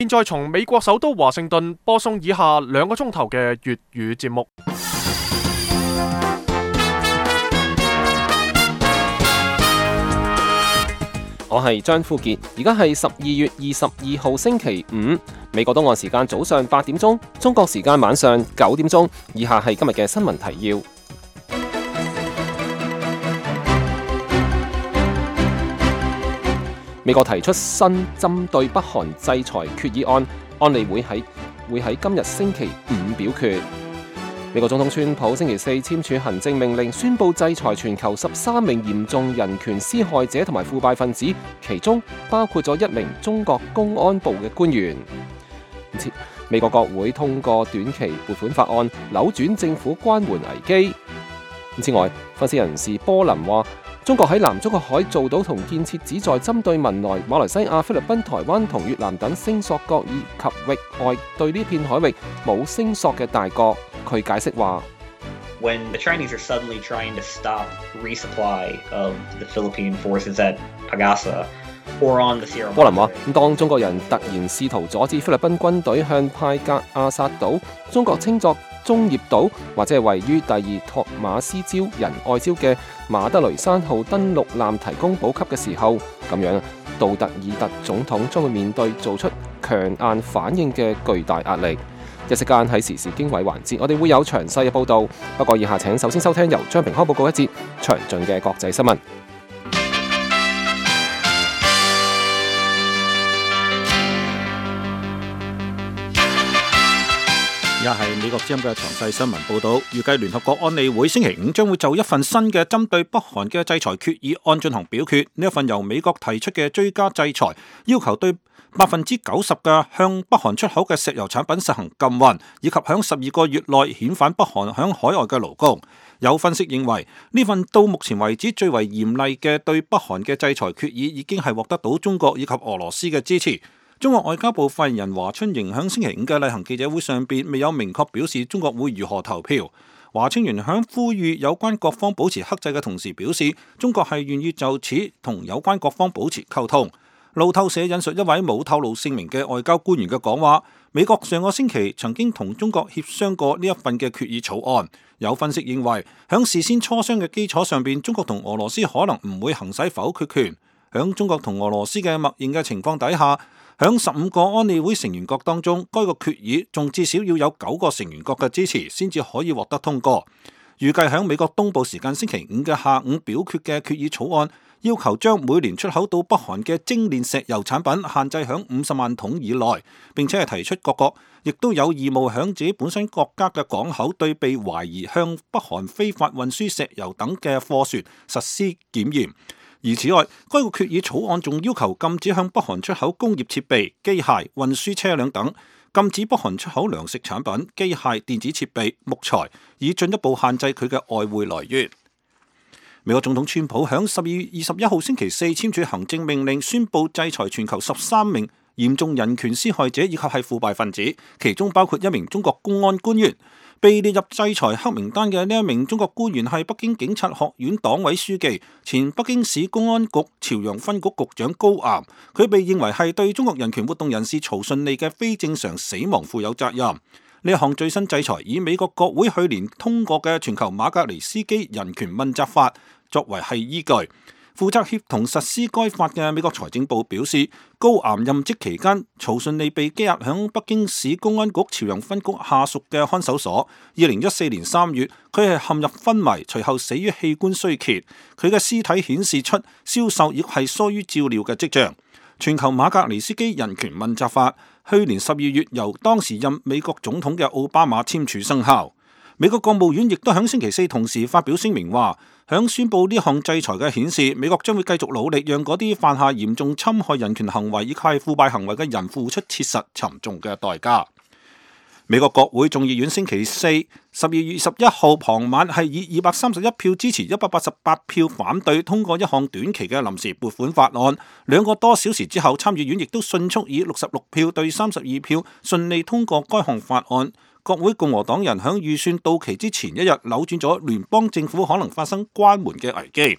現在從美國首都華盛頓播送以下2個鐘頭嘅粵語節目。 我係張富傑，而家係12月22號星期五，美國東岸時間早上8點鐘，中國時間晚上9點鐘。以下係今日嘅新聞提要。美國提出新針對北韓制裁決議案，安理會喺今日星期五表決。美國總統川普星期四簽署行政命令，宣布制裁全球13名嚴重人權施害者同埋腐敗分子，其中包括咗1名中國公安部嘅官員。美國國會通過短期撥款法案，扭轉政府關門危機。之外，分析人士波林話，中國喺南中國海造島同建設旨在針對文萊、馬來西亞、菲律賓、台灣同越南等聲索國以及域外對呢片海域冇聲索嘅大國。佢解釋話 When the Chinese are suddenly trying to stop resupply of the Philippine forces at Pagasa or on the Sierra Madre， 波林話， 當中國人突然試圖阻止菲律賓軍隊向派格亞薩島，中國稱作中業島或者係位於第2托馬斯礁仁愛礁嘅馬德雷山號登陸艦提供補給嘅時候，咁樣杜特爾特總統將會面對做出強硬反應嘅巨大壓力。一息間喺時事經緯環節，我哋會有詳細嘅報導。不過以下請首先收聽由張平康報告一節詳盡嘅國際新聞。 而家係美國之音嘅詳細新聞報導，預計聯合國安理會星期五將會就一份新嘅針對北韓嘅制裁決議案進行表決。呢一份由美國提出嘅追加制裁，要求對90%嘅向北韓出口嘅石油產品實行禁運，以及響12個月內遣返北韓響海外嘅勞工。有分析認為，呢份到目前為止最為嚴厲嘅對北韓嘅制裁決議已經係獲得到中國以及俄羅斯嘅支持。中國外交部發言人華春瑩響星期五嘅例行記者會上邊未有明確表示中國會如何投票。華春瑩響呼籲有關各方保持克制嘅同時表示，中國係願意就此同有關各方保持溝通。路透社引述一位冇透露姓名嘅外交官員嘅講話，美國上個星期曾經同中國協商過呢一份嘅決議草案。有分析認為，響事先磋商嘅基礎上邊，中國同俄羅斯可能唔會行使否決權。響中國同俄羅斯嘅默認嘅情況底下，響15個安理會成員國當中，該個決議仲至少要有9個成員國嘅支持，先至可以獲得通過。預計響美國東部時間星期5嘅下午表決嘅決議草案，要求將每年出口到北韓嘅精煉石油產品限制響50萬桶以內，並且係提出各國亦都有義務響自己本身國家嘅港口對被懷疑向北韓非法運輸石油等嘅貨船實施檢驗。而此外，該個決議草案仲要求禁止向北韓出口工業設備、機械、運輸車輛等，禁止北韓出口糧食產品、機械、電子設備、木材，以進一步限制佢嘅外匯來源。美國總統川普響12月21號星期四簽署行政命令，宣布制裁全球13名嚴重人權施害者以及係腐敗分子，其中包括1名中國公安官員。被列入制裁黑名單嘅呢一名中國官員係北京警察學院黨委書記、前北京市公安局朝陽分局局長高岩。佢被認為係對中國人權活動人士曹順利嘅非正常死亡負有責任。呢一項最新制裁以美國國會去年通過嘅全球馬格尼斯基人權問責法作為係依據。負責協同實施該法嘅美國財政部表示，高岩任職期間，曹順利被羈押響北京市公安局朝陽分局下屬嘅看守所。2014年3月，佢係陷入昏迷，隨後死於器官衰竭。佢嘅屍體顯示出消瘦亦係疏於照料嘅跡象。全球馬格尼斯基人權問責法去年12月由當時任美國總統嘅奧巴馬簽署生效。美國國務院亦都響星期四同時發表聲明話，響宣布呢項制裁嘅顯示，美國將會繼續努力讓嗰啲犯下嚴重侵害人權行為以及係腐敗行為嘅人付出切實沉重嘅代價。美國國會眾議院星期四12月21號傍晚係以231票支持、188票反對通過一項短期嘅臨時撥款法案。2個多小時之後，參議院亦都迅速以66票對32票順利通過該項法案。國會共和黨人響預算到期之前一日扭轉咗聯邦政府可能發生關門嘅危機。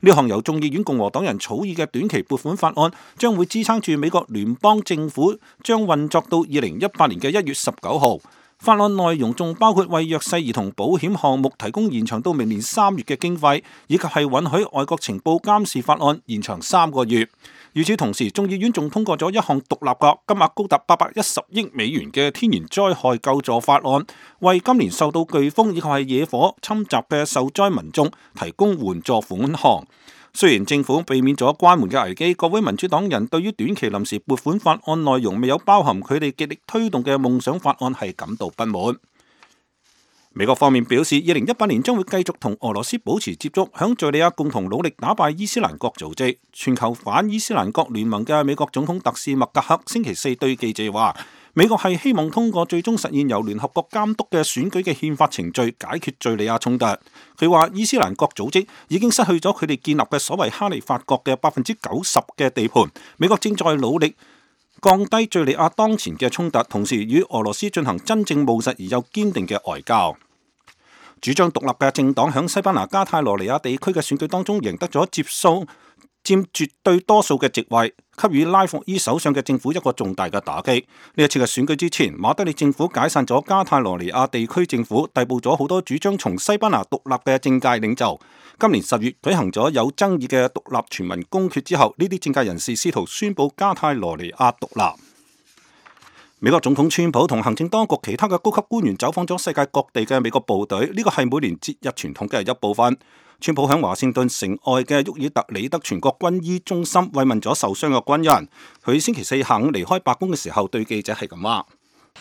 呢項由眾議院共和黨人草擬嘅短期撥款法案，將會支撐住美國聯邦政府將運作到2018年嘅1月19號。法案內容仲包括為弱勢兒童保險項目提供延長到明年3月嘅經費，以及係允許外國情報監視法案延長3個月。與此同時，眾議院仲通過咗一項獨立嘅金額高達810億美元嘅天然災害救助法案，為今年受到颶風以及係野火侵襲嘅受災民眾提供援助款項。雖然政府避免咗關門嘅危機，各位民主黨人對於短期臨時撥款法案內容未有包含佢哋極力推動嘅夢想法案係感到不滿。美國方面表示，2018年將會繼續同俄羅斯保持接觸，響敘利亞共同努力打敗伊斯蘭國組織。全球反伊斯蘭國聯盟嘅美國總統特使麥格克星期四對記者話，美國係希望通過最終實現由聯合國監督嘅選舉嘅憲法程序解決敘利亞衝突。佢話伊斯蘭國組織已經失去咗佢哋建立嘅所謂哈利法國嘅90%嘅地盤，美國正在努力降低敘利亞當前嘅衝突，同時與俄羅斯進行真正務實而又堅定嘅外交。主張獨立嘅政黨響西班牙加泰羅尼亞地區嘅選舉當中贏得咗佔絕對多數嘅席位，給予拉霍伊首相嘅政府一個重大嘅打擊。呢一次嘅選舉之前，馬德里政府解散咗加泰羅尼亞地區政府，逮捕咗好多主張從西班牙獨立嘅政界領袖。今年10月舉行咗有爭議嘅獨立全民公決之後，呢啲政界人士試圖宣布加泰羅尼亞獨立。美國總統川普同行政當局其他嘅高級官員走訪咗世界各地嘅美國部隊，呢個係每年節日傳統嘅一部分。川普喺華盛頓城外嘅沃爾特里德全國軍醫中心慰問咗受傷嘅軍人。佢星期四下午離開白宮嘅時候，對記者係咁話：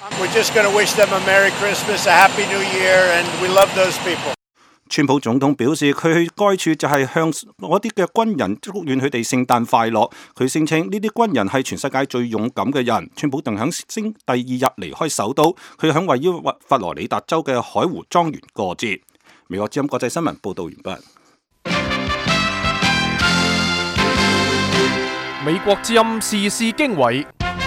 川普總統表示，佢去該處就係向嗰啲嘅軍人祝願佢哋聖誕快樂。佢聲稱呢啲軍人係全世界最勇敢嘅人。川普定響第二日離開首都，佢響位於佛羅里達州嘅海湖莊園過節。美國之音國際新聞報道完畢。 美國之音時事經緯，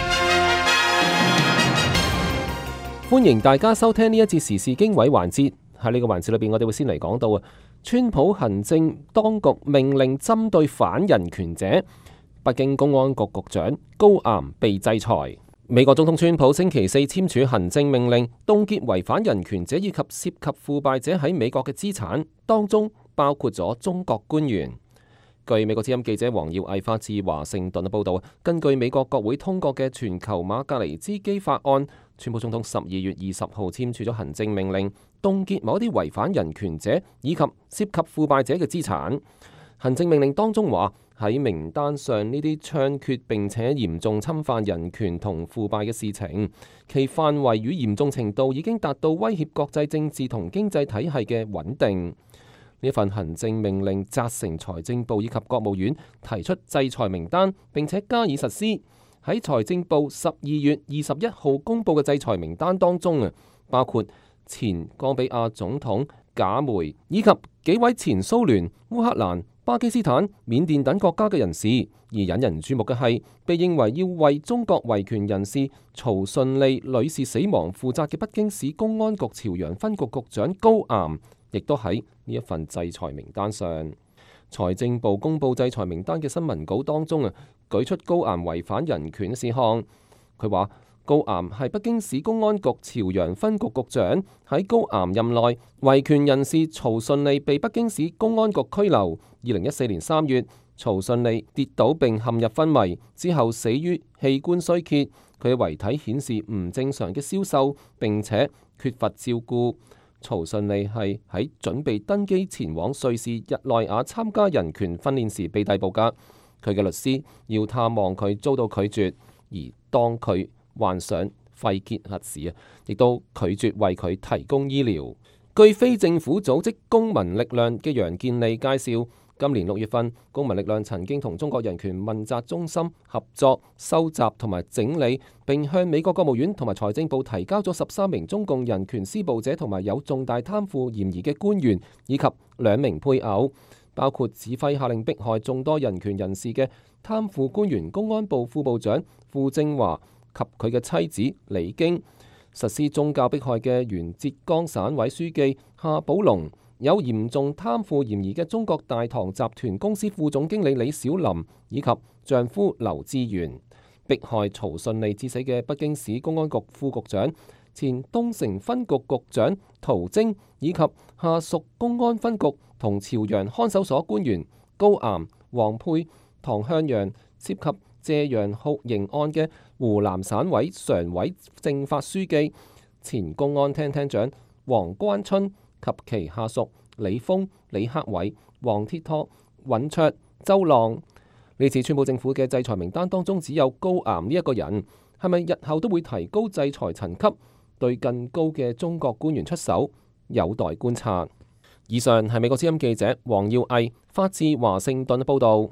歡迎大家收聽呢一節時事經緯環節。喺呢個環節裏邊，我哋會先嚟講到川普行政當局命令針對反人權者，北京公安局局長高岩被制裁。美國總統川普星期四簽署行政命令，凍結違反人權者以及涉及腐敗者喺美國嘅資產，當中包括咗中國官員。據美國之音記者黃耀毅發自華盛頓嘅報道，根據美國國會通過嘅全球馬格尼茲基法案，川普總統12月20號簽署咗行政命令，凍結某啲違反人權者以及涉及腐敗者嘅資產。行政命令當中話，喺名單上呢啲猖獗並且嚴重侵犯人權同腐敗嘅事情，其範圍與嚴重程度已經達到威脅國際政治同經濟體系嘅穩定。呢份行政命令責成財政部以及國務院提出制裁名單，並且加以實施。喺財政部12月21號公布嘅制裁名單當中包括前岡比亞總統賈梅以及幾位前蘇聯、烏克蘭、巴基斯坦、緬甸等國家嘅人士。而引人注目嘅係，被認為要為中國維權人士曹順利女士死亡負責嘅北京市公安局朝陽分局局長高岩，亦都喺呢一份制裁名單上。財政部公布制裁名單嘅新聞稿當中舉出高岩違反人權嘅事項。佢話高岩係北京市公安局朝陽分局局長，喺高岩任內，維權人士曹順利被北京市公安局拘留。2014年3月，曹順利跌倒並陷入昏迷，之後死於器官衰竭。佢嘅遺體顯示唔正常嘅消瘦，並且缺乏照顧。曹順利係喺準備登機前往瑞士日內瓦參加人權訓練時被逮捕㗎。佢嘅律師要探望佢遭到拒絕，而當佢患上肺結核時亦都拒絕為佢提供醫療。據非政府組織公民力量嘅楊建利介紹，今年6月份，公民力量曾經同中國人權問責中心合作收集同埋整理，並向美國國務院同埋財政部提交咗13名中共人權施暴者同埋有重大貪腐嫌疑嘅官員以及2名配偶，包括指揮下令迫害眾多人權人士嘅貪腐官員公安部副部長傅政華及佢嘅妻子李京，實施宗教迫害嘅原浙江省委書記夏寶龍， 有嚴重貪腐嫌疑嘅中國大唐集團公司副總經理李小林以及丈夫劉志元，迫害曹順利致死嘅北京市公安局副局長、前東城分局局長陶晶以及下屬公安分局同朝陽看守所官員高岩、黃佩、唐向陽涉及謝陽酷刑案嘅湖南省委常委政法書記、前公安廳廳長黃關春及其下屬李峰、李克偉、黃鐵托、尹卓、周浪。呢次川普政府嘅制裁名單當中只有高岩呢一個人，係咪日後都會提高制裁層級，對更高嘅中國官員出手，有待觀察。以上係美國之音記者黃耀毅發自華盛頓報道。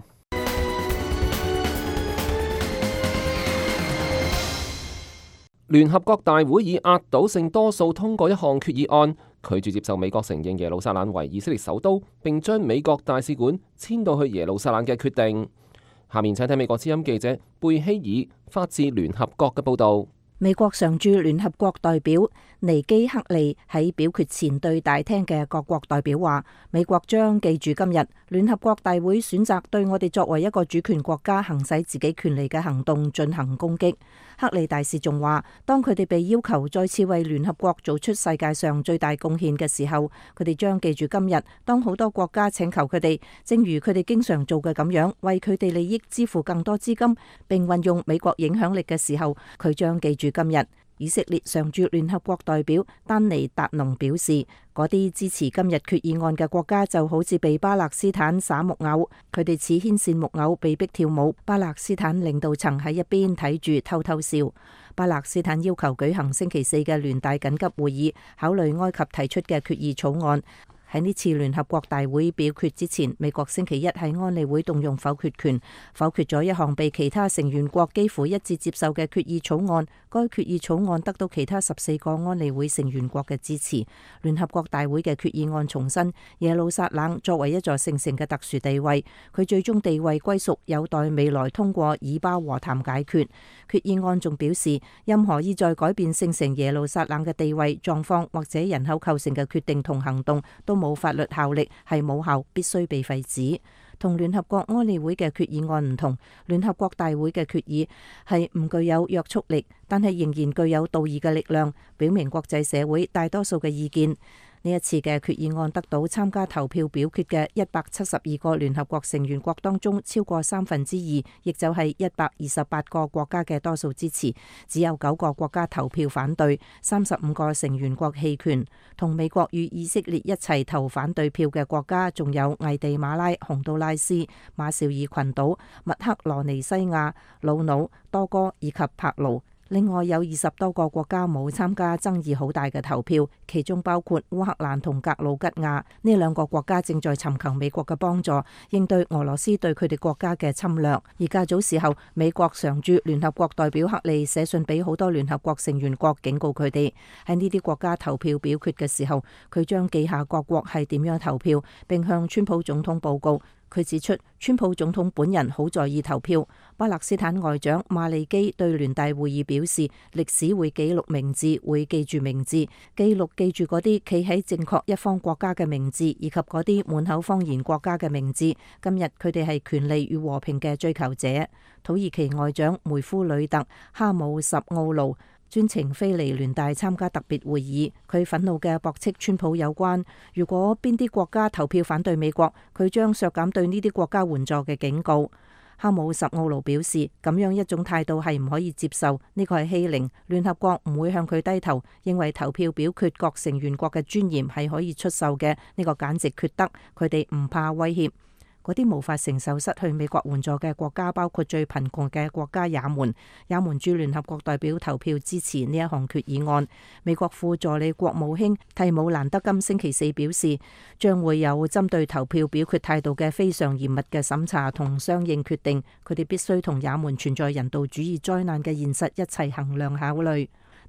聯合國大會以壓倒性多數通過一項決議案，拒絕接受美國承認耶路撒冷為以色列首都，並將美國大使館遷到去耶路撒冷嘅決定。下面請聽美國之音記者貝希爾發自聯合國嘅報道。 美國常駐聯合國代表尼基克利喺表決前對大廳嘅各國代表話：美國將記住今日聯合國大會選擇對我哋作為一個主權國家行使自己權利嘅行動進行攻擊。克利大使仲話：當佢哋被要求再次為聯合國做出世界上最大貢獻嘅時候，佢哋將記住今日當好多國家請求佢哋，正如佢哋經常做嘅咁樣，為佢哋利益支付更多資金，並運用美國影響力嘅時候，佢將記住今日。以色列常駐聯合國代表丹尼達農表示，嗰啲支持今日決議案嘅國家就好似被巴勒斯坦耍木偶，佢哋似牽線木偶被逼跳舞，巴勒斯坦領導層喺一邊睇住偷偷笑。巴勒斯坦要求舉行星期四嘅聯大緊急會議，考慮埃及提出嘅決議草案。喺呢次聯合國大會表決之前，美國星期一喺安理會動用否決權，否決咗一項被其他成員國幾乎一致接受嘅決議草案。該決議草案得到其他14個安理會成員國嘅支持。聯合國大會嘅決議案重申耶路撒冷作為一座聖城嘅特殊地位，佢最終地位歸屬有待未來通過以巴和談解決。決議案仲表示，任何意在改變聖城耶路撒冷嘅地位、狀況或者人口構成嘅決定同行動都冇法律效力，係無效，必須被廢止。同聯合國安理會嘅決議案唔同，聯合國大會嘅決議係唔具有約束力，但係仍然具有道義嘅力量，表明國際社會大多數嘅意見。呢一次嘅決議案得到參加投票表決嘅172個聯合國成員國當中超過2/3，亦就係128個國家嘅多數支持，只有9個國家投票反對，35個成員國棄權。同美國與以色列一齊投反對票嘅國家仲有危地馬拉、洪都拉斯、馬紹爾群島、密克羅尼西亞、魯努、多哥以及帕勞。另外有20多個國家冇參加爭議好大嘅投票，其中包括烏克蘭同格魯吉亞。呢2個國家正在尋求美國嘅幫助，應對俄羅斯對佢哋國家嘅侵略。而較早時候，美國常駐聯合國代表克利寫信俾好多聯合國成員國，警告佢哋喺呢啲國家投票表決嘅時候，佢將記下各國係點樣投票，並向川普總統報告。佢指出，川普總統本人好在意投票。巴勒斯坦外長馬利基對聯大會議表示，歷史會記錄名字，會記住名字，記住嗰啲企喺正確一方國家嘅名字，以及嗰啲滿口謊言國家嘅名字。今日佢哋係權利與和平嘅追求者。土耳其外長梅夫呂特哈姆什奧盧專程飛嚟聯大參加特別會議，佢憤怒嘅駁斥川普有關，如果邊啲國家投票反對美國，佢將削減對呢啲國家援助嘅警告。哈姆什奧盧表示，咁樣一種態度係唔可以接受，呢個係欺凌，聯合國唔會向佢低頭，認為投票表決各成員國嘅尊嚴係可以出售嘅，呢個簡直缺德，佢哋唔怕威脅。嗰啲無法承受失去美國援助嘅國家，包括最貧窮嘅國家也門。也門駐聯合國代表投票支持呢一項決議案。美國副助理國務卿蒂姆蘭德今星期四表示，將會有針對投票表決態度嘅非常嚴密嘅審查同相應決定。佢哋必須同也門存在人道主義災難嘅現實一齊衡量考慮。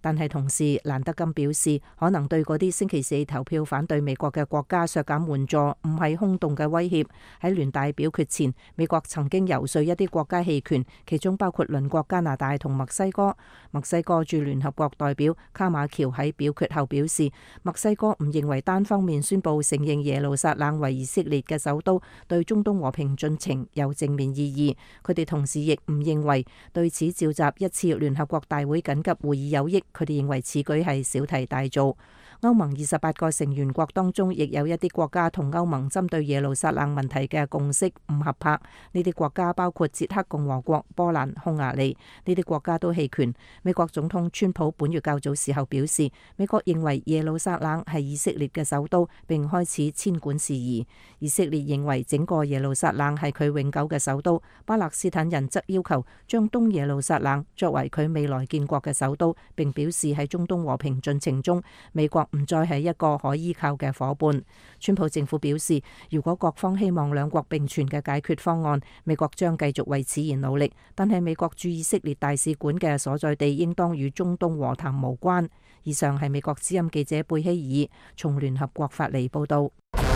但係同時蘭德金表示，可能對嗰啲星期四投票反對美國嘅國家削減援助唔係空洞嘅威脅。喺聯大表決前，美國曾經游說一啲國家棄權，其中包括鄰國加拿大同墨西哥。墨西哥駐聯合國代表卡馬喬喺表決後表示，墨西哥唔認為單方面宣布承認耶路撒冷為以色列嘅首都對中東和平進程有正面意義。佢哋同時亦唔認為對此召集一次聯合國大會緊急會議有益。佢哋認為此舉係小題大做。歐盟28個成員國當中，亦有一啲國家同歐盟針對耶路撒冷問題嘅共識唔合拍。呢啲國家包括捷克共和國、波蘭、匈牙利，呢啲國家都棄權。美國總統川普本月較早時候表示，美國認為耶路撒冷係以色列嘅首都，並開始遷管事宜。以色列認為整個耶路撒冷係佢永久嘅首都。巴勒斯坦人則要求將東耶路撒冷作為佢未來建國嘅首都，並表示喺中東和平進程中，美國唔再係一個可依靠嘅夥伴。川普政府表示，如果各方希望兩國並存嘅解決方案，美國將繼續為此而努力。但係美國駐以色列大使館嘅所在地應當與中東和談無關。以上係美國之音記者貝希爾從聯合國發嚟報道。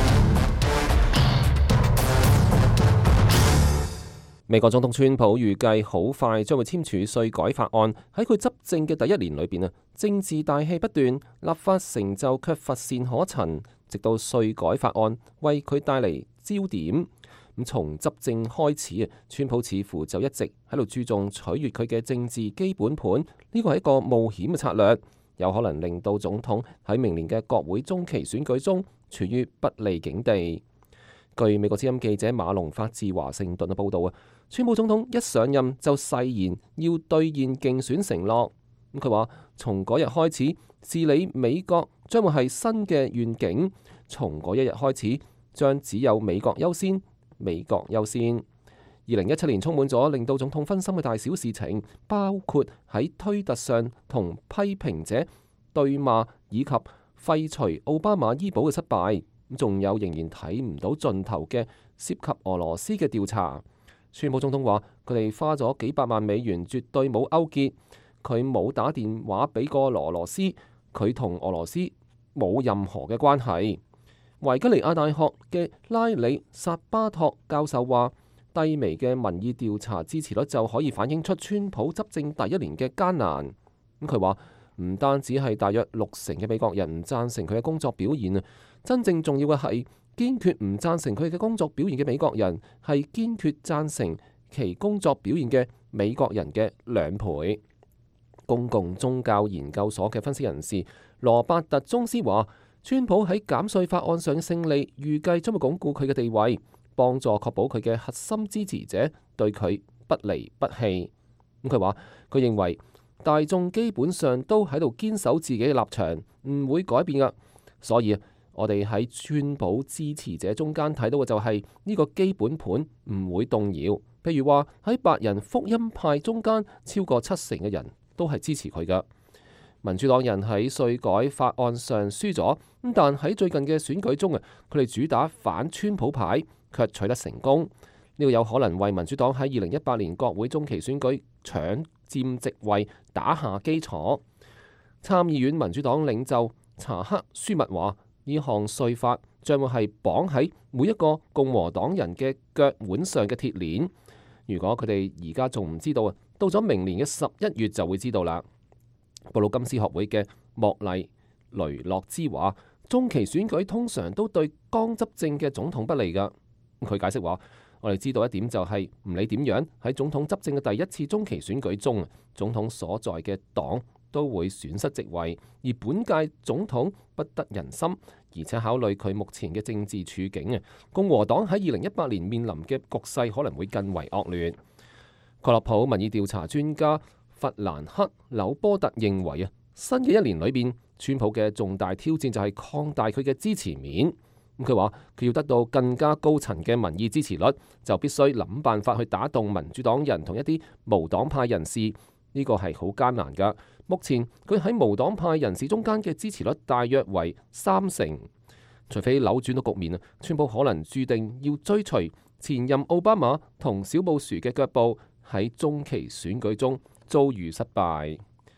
美國總統川普預計好快將會簽署稅改法案。喺佢執政嘅第一年裏邊政治大戲不斷，立法成就卻乏善可陳，直到稅改法案為佢帶嚟焦點。咁從執政開始川普似乎就一直喺度注重取悅佢嘅政治基本盤，呢個係一個冒險嘅策略，有可能令到總統喺明年嘅國會中期選舉中處於不利境地。據美國之音記者馬龍發自華盛頓嘅報導川普總統一上任就誓言要兌現競選承諾。佢話從嗰日開始，治理美國將會係新嘅願景。從嗰一日開始，將只有美國優先，美國優先。2017年充滿咗令到總統分心嘅大小事情，包括喺推特上同批評者對罵，以及廢除奧巴馬醫保嘅失敗。仲有仍然睇唔到盡頭嘅涉及俄羅斯嘅調查。川普總統話佢哋花咗幾百萬美元，絕對冇勾結，佢冇打電話俾過俄羅斯，佢同俄羅斯冇任何嘅關係。維吉尼亞大學嘅拉里薩巴托教授話，低微嘅民意調查支持率就可以反映出川普執政第一年嘅艱難。佢話唔單止係大約60%嘅美國人唔贊成佢嘅工作表現，真正重要嘅係堅決唔贊成佢嘅工作表現嘅美國人係堅決贊成其工作表現嘅美國人嘅2倍。公共宗教研究所嘅分析人士羅伯特宗斯話，川普喺減稅法案上嘅勝利，預計將會鞏固佢嘅地位，幫助確保佢嘅核心支持者對佢不離不棄。佢話佢認為大眾基本上都喺度堅守自己嘅立場，唔會改變㗎。所以我哋喺川普支持者中間睇到嘅就係呢個基本盤唔會動搖。譬如話喺白人福音派中間，超過70%嘅人都係支持佢㗎。民主黨人喺稅改法案上輸咗，但喺最近嘅選舉中佢哋主打反川普牌，卻取得成功。呢個有可能為民主黨喺2018年國會中期選舉搶佔席位打下基礎。參議院民主黨領袖查克舒密話，呢項稅法將會係綁喺每一個共和黨人嘅腳腕上嘅鐵鏈。如果佢哋而家仲唔知道到咗明年嘅11月就會知道啦。布魯金斯學會嘅莫麗雷諾茲話，中期選舉通常都對剛執政嘅總統不利㗎。佢解釋話，我哋知道一點就係唔理點樣喺總統執政嘅第一次中期選舉中，總統所在嘅黨都會損失席位，而本屆總統不得人心，而且考慮佢目前嘅政治處境共和黨喺2018年面臨嘅局勢可能會更為惡劣。蓋洛普民意調查專家弗蘭克紐波特認為新嘅一年裏邊，川普嘅重大挑戰就係擴大佢嘅支持面。佢話佢要得到更加高層嘅民意支持率，就必須諗辦法去打動民主黨人同一啲無黨派人士。呢個係好艱難㗎。目前佢喺無黨派人士中間嘅支持率大約為30%。除非扭轉到局面川普可能注定要追隨前任奧巴馬同小布殊嘅腳步，喺中期選舉中遭遇失敗。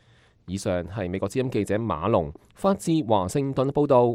以上係美國之音記者馬龍發自華盛頓報導。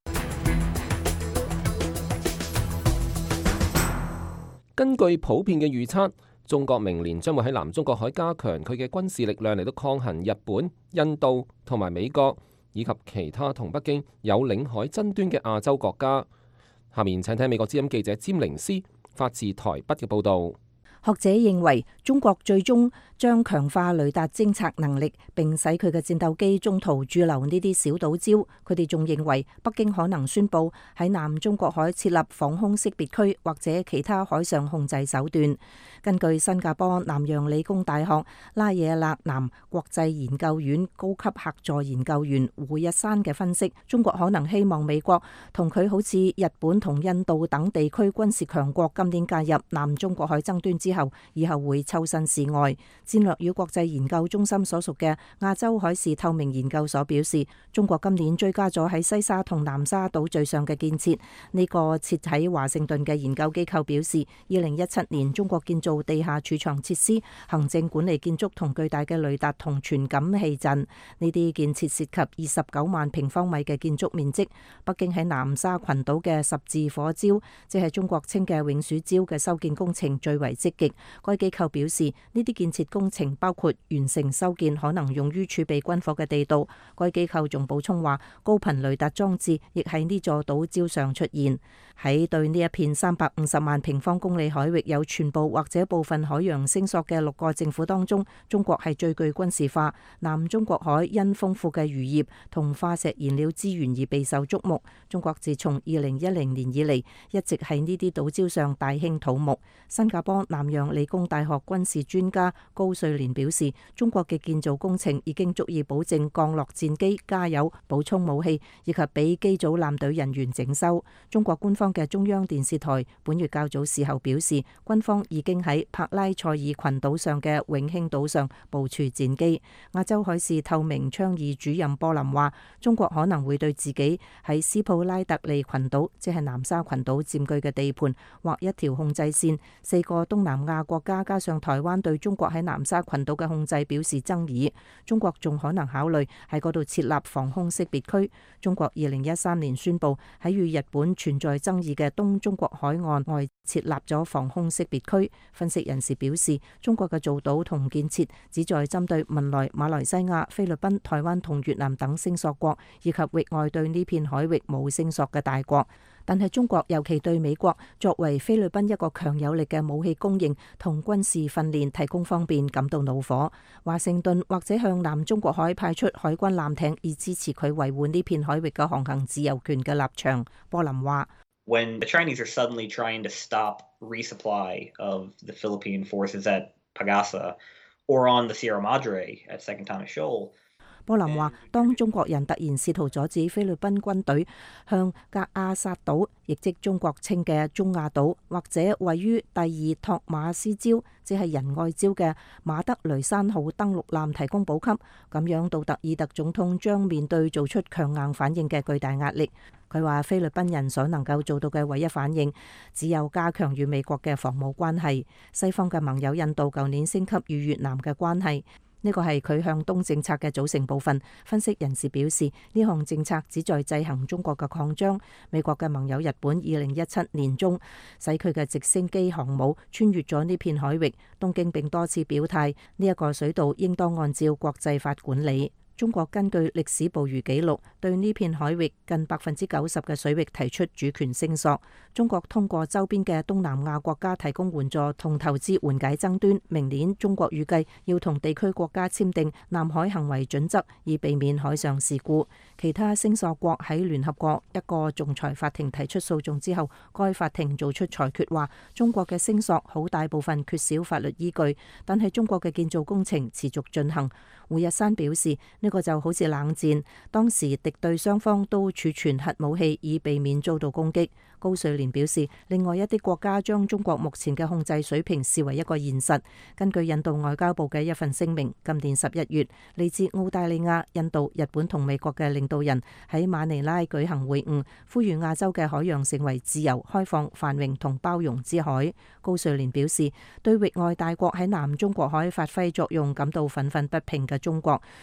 根據普遍嘅預測，中國明年將會喺南中國海加強佢嘅軍事力量嚟到抗衡日本、印度同埋美國，以及其他同北京有領海爭端嘅亞洲國家。下面請聽美國之音記者詹寧斯發自台北嘅報導。 學者認為，中國最終將強化雷達偵察能力，並使佢嘅戰鬥機中途駐留呢啲小島礁。佢哋仲認為，北京可能宣布喺南中國海設立防空識別區或者其他海上控制手段。根據新加坡南洋理工大學拉惹勒南國際研究院高級客座研究員胡日山嘅分析，中國可能希望美國同佢好似日本同印度等地區軍事強國今年介入南中國海爭端之後，以後會抽身事外。戰略與國際研究中心所屬嘅亞洲海事透明研究所表示，中國今年追加咗喺西沙同南沙島最上嘅建設。呢個設喺華盛頓嘅研究機構表示，2017年中國建造地下儲藏設施、行政管理建築同巨大嘅雷達同傳感器陣。呢啲建設涉及29萬平方米嘅建築面積。北京喺南沙群島嘅十字火礁，即係中國稱嘅永暑礁嘅修建工程最為積極。該機構表示，呢啲建設工程包括完成修建可能用於儲備軍火嘅地道。該機構仲補充話，高頻雷達裝置亦喺呢座島礁上出現。喺對呢一片350萬平方公里海域有全部或者部分海洋聲索嘅6個政府當中，中國係最具軍事化。南中國海因豐富嘅漁業同化石燃料資源而備受矚目。中國自從2010年以嚟，一直喺呢啲島礁上大興土木。新加坡南洋理工大學軍事專家高瑞蓮表示，中國嘅建造工程已經足以保證降落戰機、加油、補充武器以及俾機組艦隊人員整修。中國官方嘅中央電視台本月較早時候表示，軍方已經喺帕拉塞爾群島上嘅永興島上部署戰機。亞洲海事透明倡議主任波林話，中國可能會對自己喺斯普拉特利群島，即係南沙群島佔據嘅地盤劃一條控制線。4個東南亞國家加上台灣對中國喺南沙群島嘅控制表示爭議。中國仲可能考慮喺嗰度設立防空識別區。中國2013年宣布喺與日本存在爭議嘅東中國海岸外設立咗防空識別區。分析人士表示，中國嘅造島同建設旨在針對文萊、馬來西亞、菲律賓、台灣同越南等聲索國，以及域外對呢片海域冇聲索嘅大國。但係中國尤其對美國作為菲律賓一個強有力嘅武器供應同軍事訓練提供方便感到惱火。華盛頓或者向南中國海派出海軍艦艇，以支持佢維護呢片海域嘅航行自由權嘅立場。波林話 ：When the Chinese are suddenly trying to stop resupply of the Philippine forces at Pagasa or on the Sierra Madre at Second Thomas Shoal。 波林話，當中國人突然試圖阻止菲律賓軍隊向格亞薩島，亦即中國稱嘅中亞島，或者位於第二托馬斯礁，即係仁愛礁嘅馬德雷山號登陸艦提供補給，咁樣杜特爾特總統將面對做出強硬反應嘅巨大壓力。佢話菲律賓人所能夠做到嘅唯一反應，只有加強與美國嘅防務關係。西方嘅盟友印度舊年升級與越南嘅關係。呢個係佢向東政策嘅組成部分。分析人士表示，呢項政策旨在制衡中國嘅擴張。美國嘅盟友日本2017年中使佢嘅直升機航母穿越咗呢片海域。東京並多次表態，呢一個水道應當按照國際法管理。中國根據歷史捕魚記錄，對呢片海域近90%嘅水域提出主權聲索。中國通過周邊嘅東南亞國家提供援助同投資緩解爭端。明年中國預計要同地區國家簽訂南海行為準則，以避免海上事故。其他聲索國喺聯合國一個仲裁法庭提出訴訟之後，該法庭做出裁決話，中國嘅聲索好大部分缺少法律依據，但係中國嘅建造工程持續進行。胡日山表示，呢個就好似冷戰，當時敵對雙方都儲存核武器以避免遭到攻擊。高瑞蓮表示，另外一啲國家將中國目前嘅控制水平視為一個現實。根據印度外交部嘅一份聲明，今年11月，嚟自澳大利亞、印度、日本同美國嘅領導人喺馬尼拉舉行會晤，呼籲亞洲嘅海洋成為自由、開放、繁榮同包容之海。高瑞蓮表示，對域外大國喺南中國海發揮作用感到憤憤不平嘅中國，將域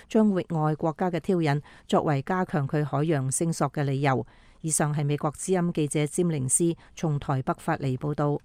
外國家嘅挑釁，作為加強佢海洋聲索嘅理由。以上係美國之音記者詹寧斯從台北發嚟報道。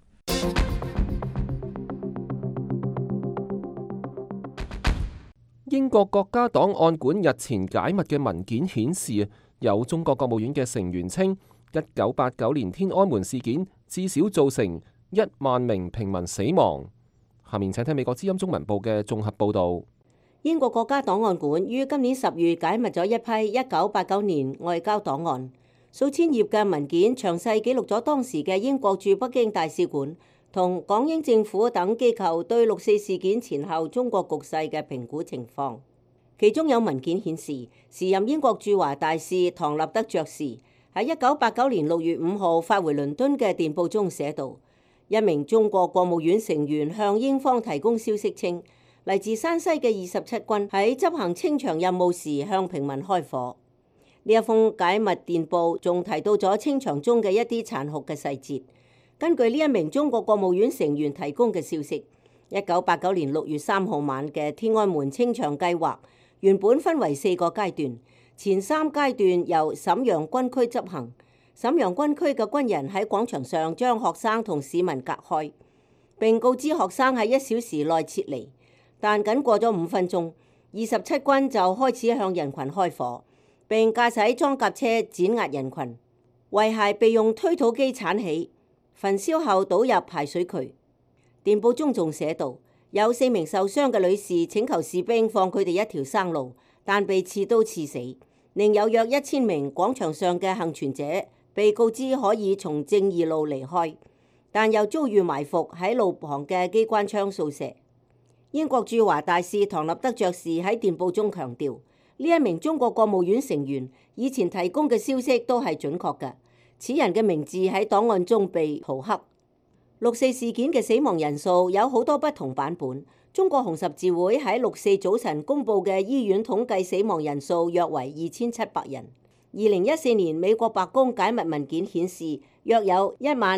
英國國家檔案館日前解密嘅文件顯示，有中國國務院嘅成員稱，1989年天安門事件至少造成1萬名平民死亡。下面請聽美國之音中文部嘅綜合報導。 英國國家檔案館於今年10月解密咗一批1989年外交檔案，數千頁嘅文件詳細記錄咗當時嘅英國駐北京大使館同港英政府等機構對6·4事件前後中國局勢嘅評估情況。其中有文件顯示，時任英國駐華大使唐納德爵士喺1989年6月5號發回倫敦嘅電報中寫道，一名中國國務院成員向英方提供消息稱，嚟自山西嘅27軍喺執行清場任務時向平民開火。呢一封解密電報仲提到咗清場中嘅一啲殘酷嘅細節。根據呢一名中國國務院成員提供嘅消息，1989年6月3號晚嘅天安門清場計劃原本分為4個階段，前3階段由瀋陽軍區執行。瀋陽軍區嘅軍人喺廣場上將學生同市民隔開，並告知學生喺1小時內撤離。但僅過咗5分鐘，27軍就開始向人群開火，並駕駛裝甲車碾壓人群。遺骸被用推土機鏟起，焚燒後倒入排水渠。電報中仲寫道，有4名受傷嘅女士請求士兵放佢哋一條生路，但被刺刀刺死。另有約1000名廣場上嘅幸存者被告知可以從正義路離開，但又遭遇埋伏喺路旁嘅機關槍掃射。英國駐華大使唐納德爵士喺電報中強調，呢一名中國國務院成員以前提供嘅消息都係準確嘅。此人嘅名字喺檔案中被塗黑。6·4事件嘅死亡人數有好多不同版本。中國紅十字會喺6·4早晨公佈嘅醫院統計死亡人數約為2700人。2014年美國白宮解密文件顯示，約有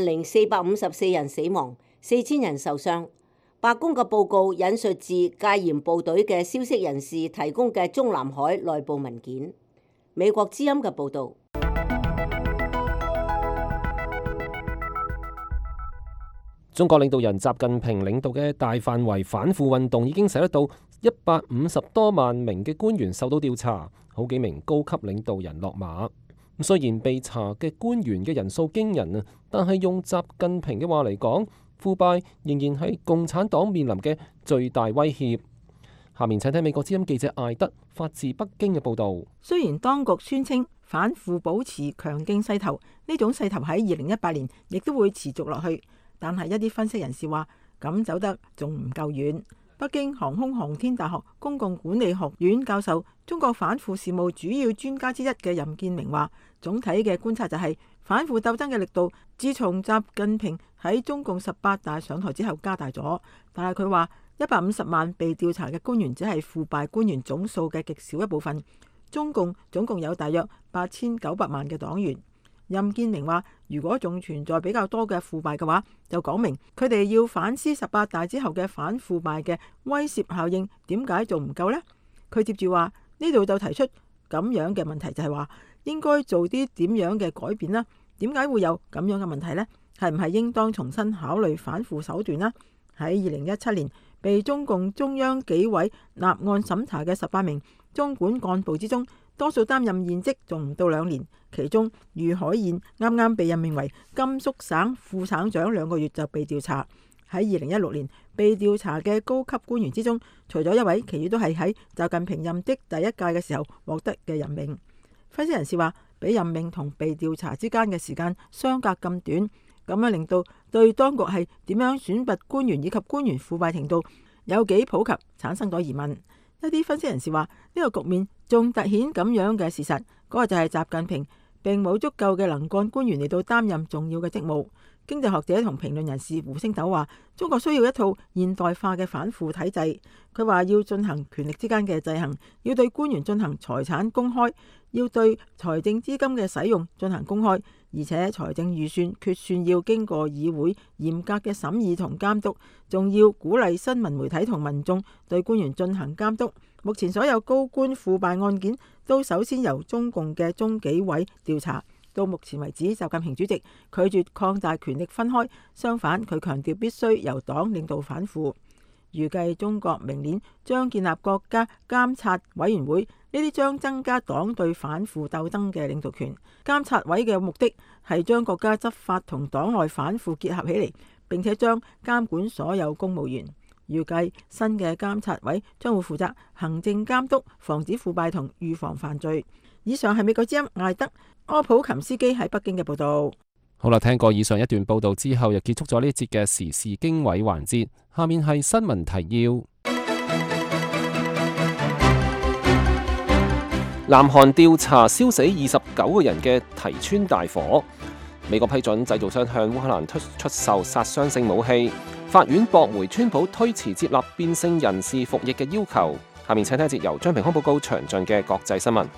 10454人死亡，4000人受傷。白宮嘅報告引述自戒嚴部隊嘅消息人士提供嘅中南海內部文件。美國之音嘅報導。 中國領導人習近平領導嘅大範圍反腐運動已經使得到150多萬名嘅官員受到調查，好幾名高級領導人落馬。雖然被查嘅官員嘅人數驚人啊，但係用習近平嘅話嚟講，腐敗仍然係共產黨面臨嘅最大威脅。下面請睇美國之音記者艾德發自北京嘅報導。 雖然當局宣稱反腐保持強勁勢頭，呢種勢頭喺2018年亦都會持續落去。但係一啲分析人士話，咁走得仲唔夠遠。北京航空航天大學公共管理學院教授、中國反腐事務主要專家之一嘅任建明話，總體嘅觀察就係反腐鬥爭嘅力度，自從習近平喺中共18大上台之後加大咗。但係佢話，150萬被調查嘅官員只係腐敗官員總數嘅極少一部分。中共總共有大約8900萬嘅黨員。任建明話，如果仲存在比較多嘅腐敗嘅話，就講明佢哋要反思18大之後嘅反腐敗嘅威懾效應點解仲唔夠呢？佢接住話，呢度就提出咁樣嘅問題，就係話應該做啲點樣嘅改變啦？點解會有咁樣嘅問題呢？係唔係應當重新考慮反腐手段呢？喺2017年被中共中央紀委立案審查嘅18名中管幹部之中，多數擔任現職仲唔到2年，其中俞海燕啱啱被任命為甘肅省副省長2個月就被調查。喺2016年被調查嘅高級官員之中，除咗一位，其餘都係喺習近平任職第1屆嘅時候獲得嘅任命。分析人士話，比任命同被調查之間嘅時間相隔咁短，咁樣令到對當局係點樣選拔官員以及官員腐敗程度有幾普及產生咗疑問。一啲分析人士話，呢個局面仲凸顯咁樣嘅事實，嗰個就係習近平並冇足夠嘅能幹官員嚟到擔任重要嘅職務。經濟學者同評論人士胡星斗話，中國需要一套現代化嘅反腐體制。佢話要進行權力之間嘅制衡，要對官員進行財產公開，要對財政資金嘅使用進行公開， 而且財政預算決算要經過議會嚴格嘅審議同監督，仲要鼓勵新聞媒體同民眾對官員進行監督。目前所有高官腐敗案件都首先由中共嘅中紀委調查。到目前為止，習近平主席拒絕擴大權力分開，相反佢強調必須由黨領導反腐。預計中國明年將建立國家監察委員會，呢啲將增加黨對反腐鬥爭嘅領導權。監察委嘅目的係將國家執法同黨內反腐結合起嚟，並且將監管所有公務員。預計新嘅監察委將會負責行政監督、防止腐敗同預防犯罪。以上係美國之音艾德柯普琴斯基喺北京嘅報道。 好啦，聽過以上一段報道之後，又結束咗呢一節嘅時事經緯環節。下面係新聞提要。南韓調查燒死29個人嘅提川大火。美國批准製造商向烏克蘭出售殺傷性武器。法院駁回川普推遲接納變性人士服役嘅要求。下面請聽一節由張平康報告詳盡嘅國際新聞。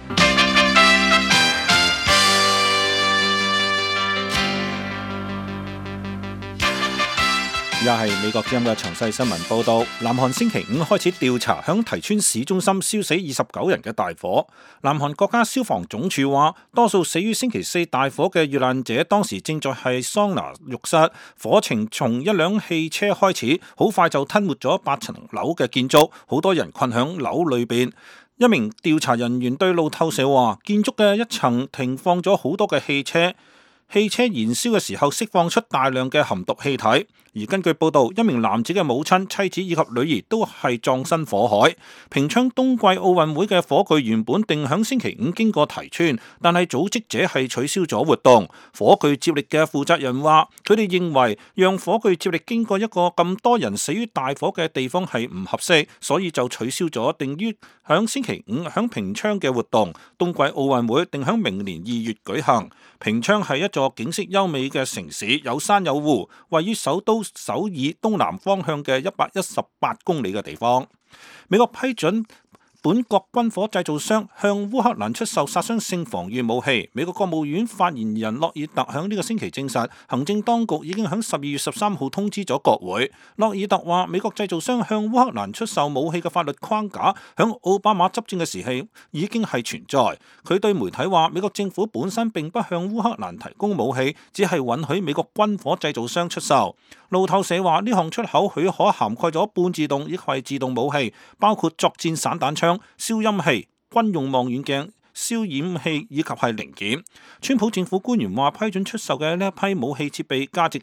又係美國之音嘅詳細新聞報道。南韓星期五開始調查響提川市中心燒死29人嘅大火。南韓國家消防總署話，多數死於星期四大火嘅遇難者當時正在係桑拿浴室，火情從一輛汽車開始，好快就吞沒咗8層樓嘅建築，好多人困響樓裏邊。一名調查人員對路透社話，建築嘅一層停放咗好多嘅汽車燃燒嘅時候釋放出大量嘅含毒氣體。而根據報道，一名男子嘅母親、妻子以及女兒都係葬身火海。平昌冬季奧運會嘅火炬原本定響星期五經過提川，但係組織者係取消咗活動。火炬接力嘅負責人話，佢哋認為讓火炬接力經過一個咁多人死於大火嘅地方係唔合適，所以就取消咗定於響星期五響平昌嘅活動。冬季奧運會定響明年2月舉行。平昌係一座景色優美嘅城市，有山有湖，位於首都首爾東南方向嘅118公里嘅地方。美國批准本國軍火製造商向烏克蘭出售殺傷性防禦武器。美國國務院發言人洛爾特響呢個星期證實，行政當局已經響12月13號通知咗國會。洛爾特話，美國製造商向烏克蘭出售武器嘅法律框架響奧巴馬執政嘅時期已經係存在。佢對媒體話，美國政府本身並不向烏克蘭提供武器，只係允許美國軍火製造商出售。路透社話，呢項出口許可涵蓋咗半自動以及自動武器，包括作戰散彈槍、消音器、軍用望遠鏡、消染器以及係零件。川普政府官員話，批准出售嘅呢一批武器設備價值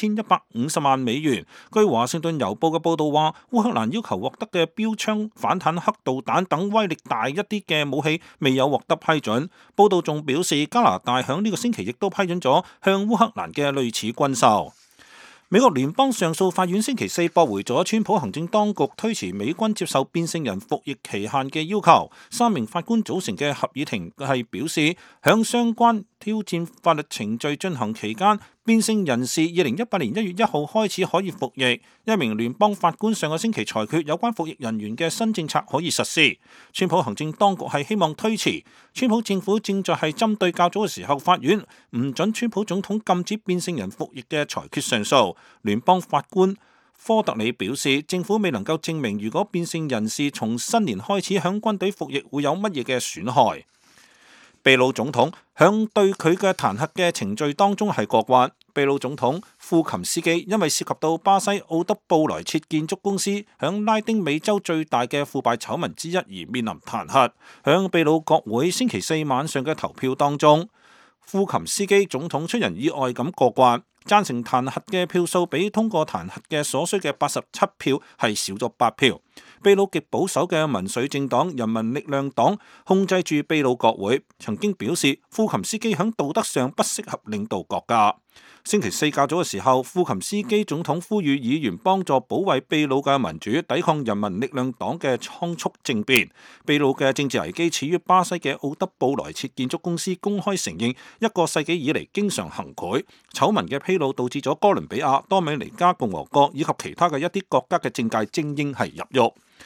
4150萬美元。據華盛頓郵報嘅報道話，烏克蘭要求獲得嘅標槍、反坦克導彈等威力大一啲嘅武器未有獲得批准。報道仲表示，加拿大響呢個星期亦都批准咗向烏克蘭嘅類似軍售。美國聯邦上訴法院星期四駁回咗川普行政當局推遲美軍接受變性人服役期限嘅要求。3名法官組成嘅合議庭係表示，響相關挑戰法律程序進行期間，變性人士2018年1月1號開始可以服役。一名聯邦法官上個星期裁決有關服役人員嘅新政策可以實施。川普行政當局係希望推遲。川普政府正在係針對較早嘅時候法院唔准川普總統禁止變性人服役嘅裁決上訴。聯邦法官科特里表示，政府未能夠證明如果變性人士從新年開始響軍隊服役會有乜嘢嘅損害。秘魯總統響對佢嘅彈劾嘅程序當中係過關。秘魯總統庫琴斯基因為涉及到巴西奧德布萊切建築公司響拉丁美洲最大嘅腐敗醜聞之一而面臨彈劾。響秘魯國會星期四晚上嘅投票當中，庫琴斯基總統出人意外咁過關，贊成彈劾嘅票數比通過彈劾嘅所需嘅87票係少咗8票。秘魯極保守嘅民粹政黨人民力量黨控制住秘魯國會，曾經表示庫琴斯基響道德上不適合領導國家。星期四較早嘅時候，庫琴斯基總統呼籲議員幫助保衛秘魯嘅民主，抵抗人民力量黨嘅倉促政變。秘魯嘅政治危機始於巴西嘅奧德布萊切建築公司公開承認一個世紀以嚟經常行賄，醜聞嘅披露導致咗哥倫比亞、多米尼加共和國以及其他嘅一啲國家嘅政界精英係入獄。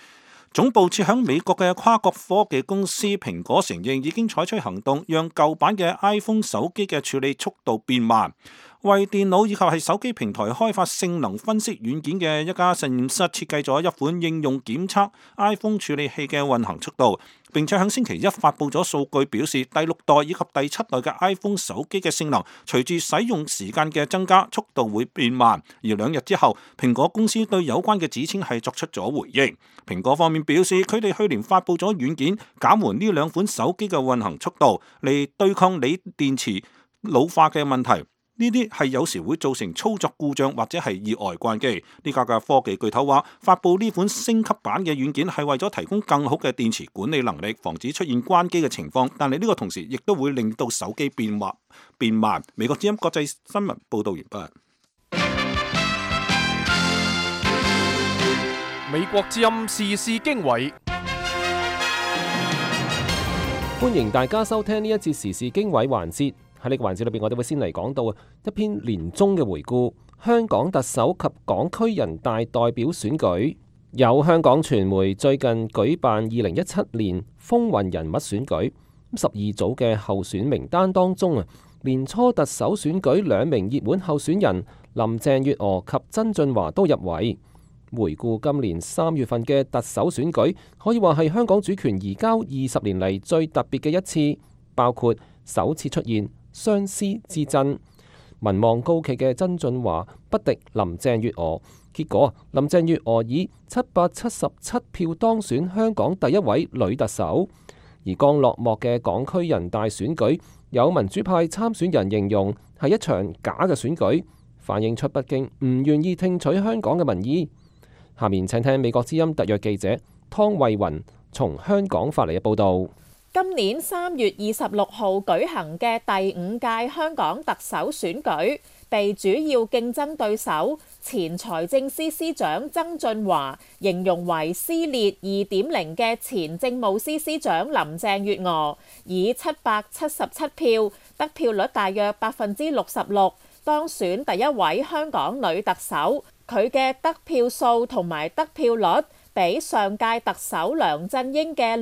總部設響美國嘅跨國科技公司蘋果承認已經採取行動，讓舊版嘅 iPhone 手機嘅處理速度變慢。為電腦以及係手機平台開發性能分析軟件嘅一家實驗室設計咗一款應用檢測 iPhone 處理器嘅運行速度，並且喺星期一發佈咗數據，表示第6代以及第7代嘅 iPhone 手機嘅性能隨住使用時間嘅增加，速度會變慢。而2日之後，蘋果公司對有關嘅指稱係作出咗回應。蘋果方面表示，佢哋去年發佈咗軟件減緩呢兩款手機嘅運行速度，嚟對抗鋰電池老化嘅問題。呢啲係有時會造成操作故障或者係意外關機。呢家嘅科技巨頭話，發佈呢款升級版嘅軟件係為咗提供更好嘅電池管理能力，防止出現關機嘅情況。但係呢個同時亦都會令到手機變慢。美國之音國際新聞報導完畢。 美國之音時事經緯， 歡迎大家收聽呢一節時事經緯環節。喺呢個環節裏邊，我哋會先嚟講到一篇年終嘅回顧，香港特首及港區人大代表選舉。有香港傳媒最近舉辦2017年風雲人物選舉，12組嘅候選名單當中年初特首選舉2名熱門候選人林鄭月娥及曾俊華都入圍。回顧今年3月份嘅特首選舉，可以話係香港主權移交20年嚟最特別嘅一次，包括首次出現相思之爭，民望高企嘅曾俊華不敵林鄭月娥，結果林鄭月娥以777票當選香港第一位女特首。而剛落幕嘅港區人大選舉，有民主派參選人形容係一場假嘅選舉，反映出北京唔願意聽取香港嘅民意。下面請聽美國之音特約記者湯慧雲從香港發嚟嘅報導。 今年3月26號舉行嘅第5屆香港特首選舉，被主要競爭對手前財政司司長曾俊華形容為撕裂2.0嘅前政務司司長林鄭月娥，以777票，得票率大約66%，當選第一位香港女特首。佢嘅得票數同埋得票率比上屆特首梁振英嘅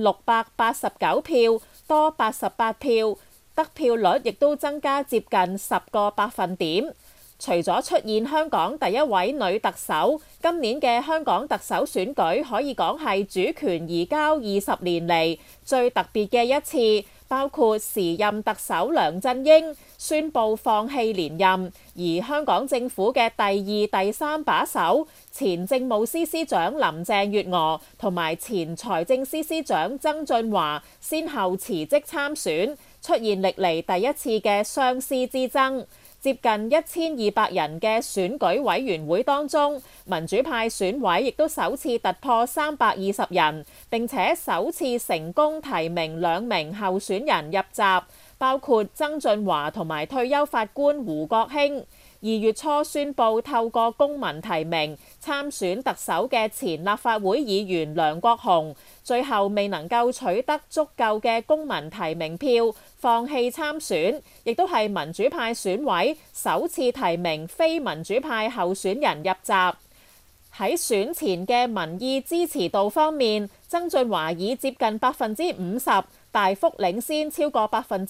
689票多88票，得票率亦都增加接近10個百分點。除咗出現香港第一位女特首，今年嘅香港特首選舉可以講係主權移交20年嚟最特別嘅一次，包括時任特首梁振英宣布放棄連任，而香港政府嘅第2、第3把手前政務司司長林鄭月娥同埋前財政司司長曾俊華先後辭職參選，出現歷嚟第一次嘅相思之爭。接近1200人嘅選舉委員會當中，民主派選委亦都首次突破320人，並且首次成功提名2名候選人入閘，包括曾俊華同埋退休法官胡國興。2月初宣布透過公民提名參選特首嘅前立法會議員梁國雄，最後未能夠取得足夠嘅公民提名票，放棄參選，亦都係民主派選委首次提名非民主派候選人入閘。喺選前嘅民意支持度方面，曾俊華以接近50%大幅領先超過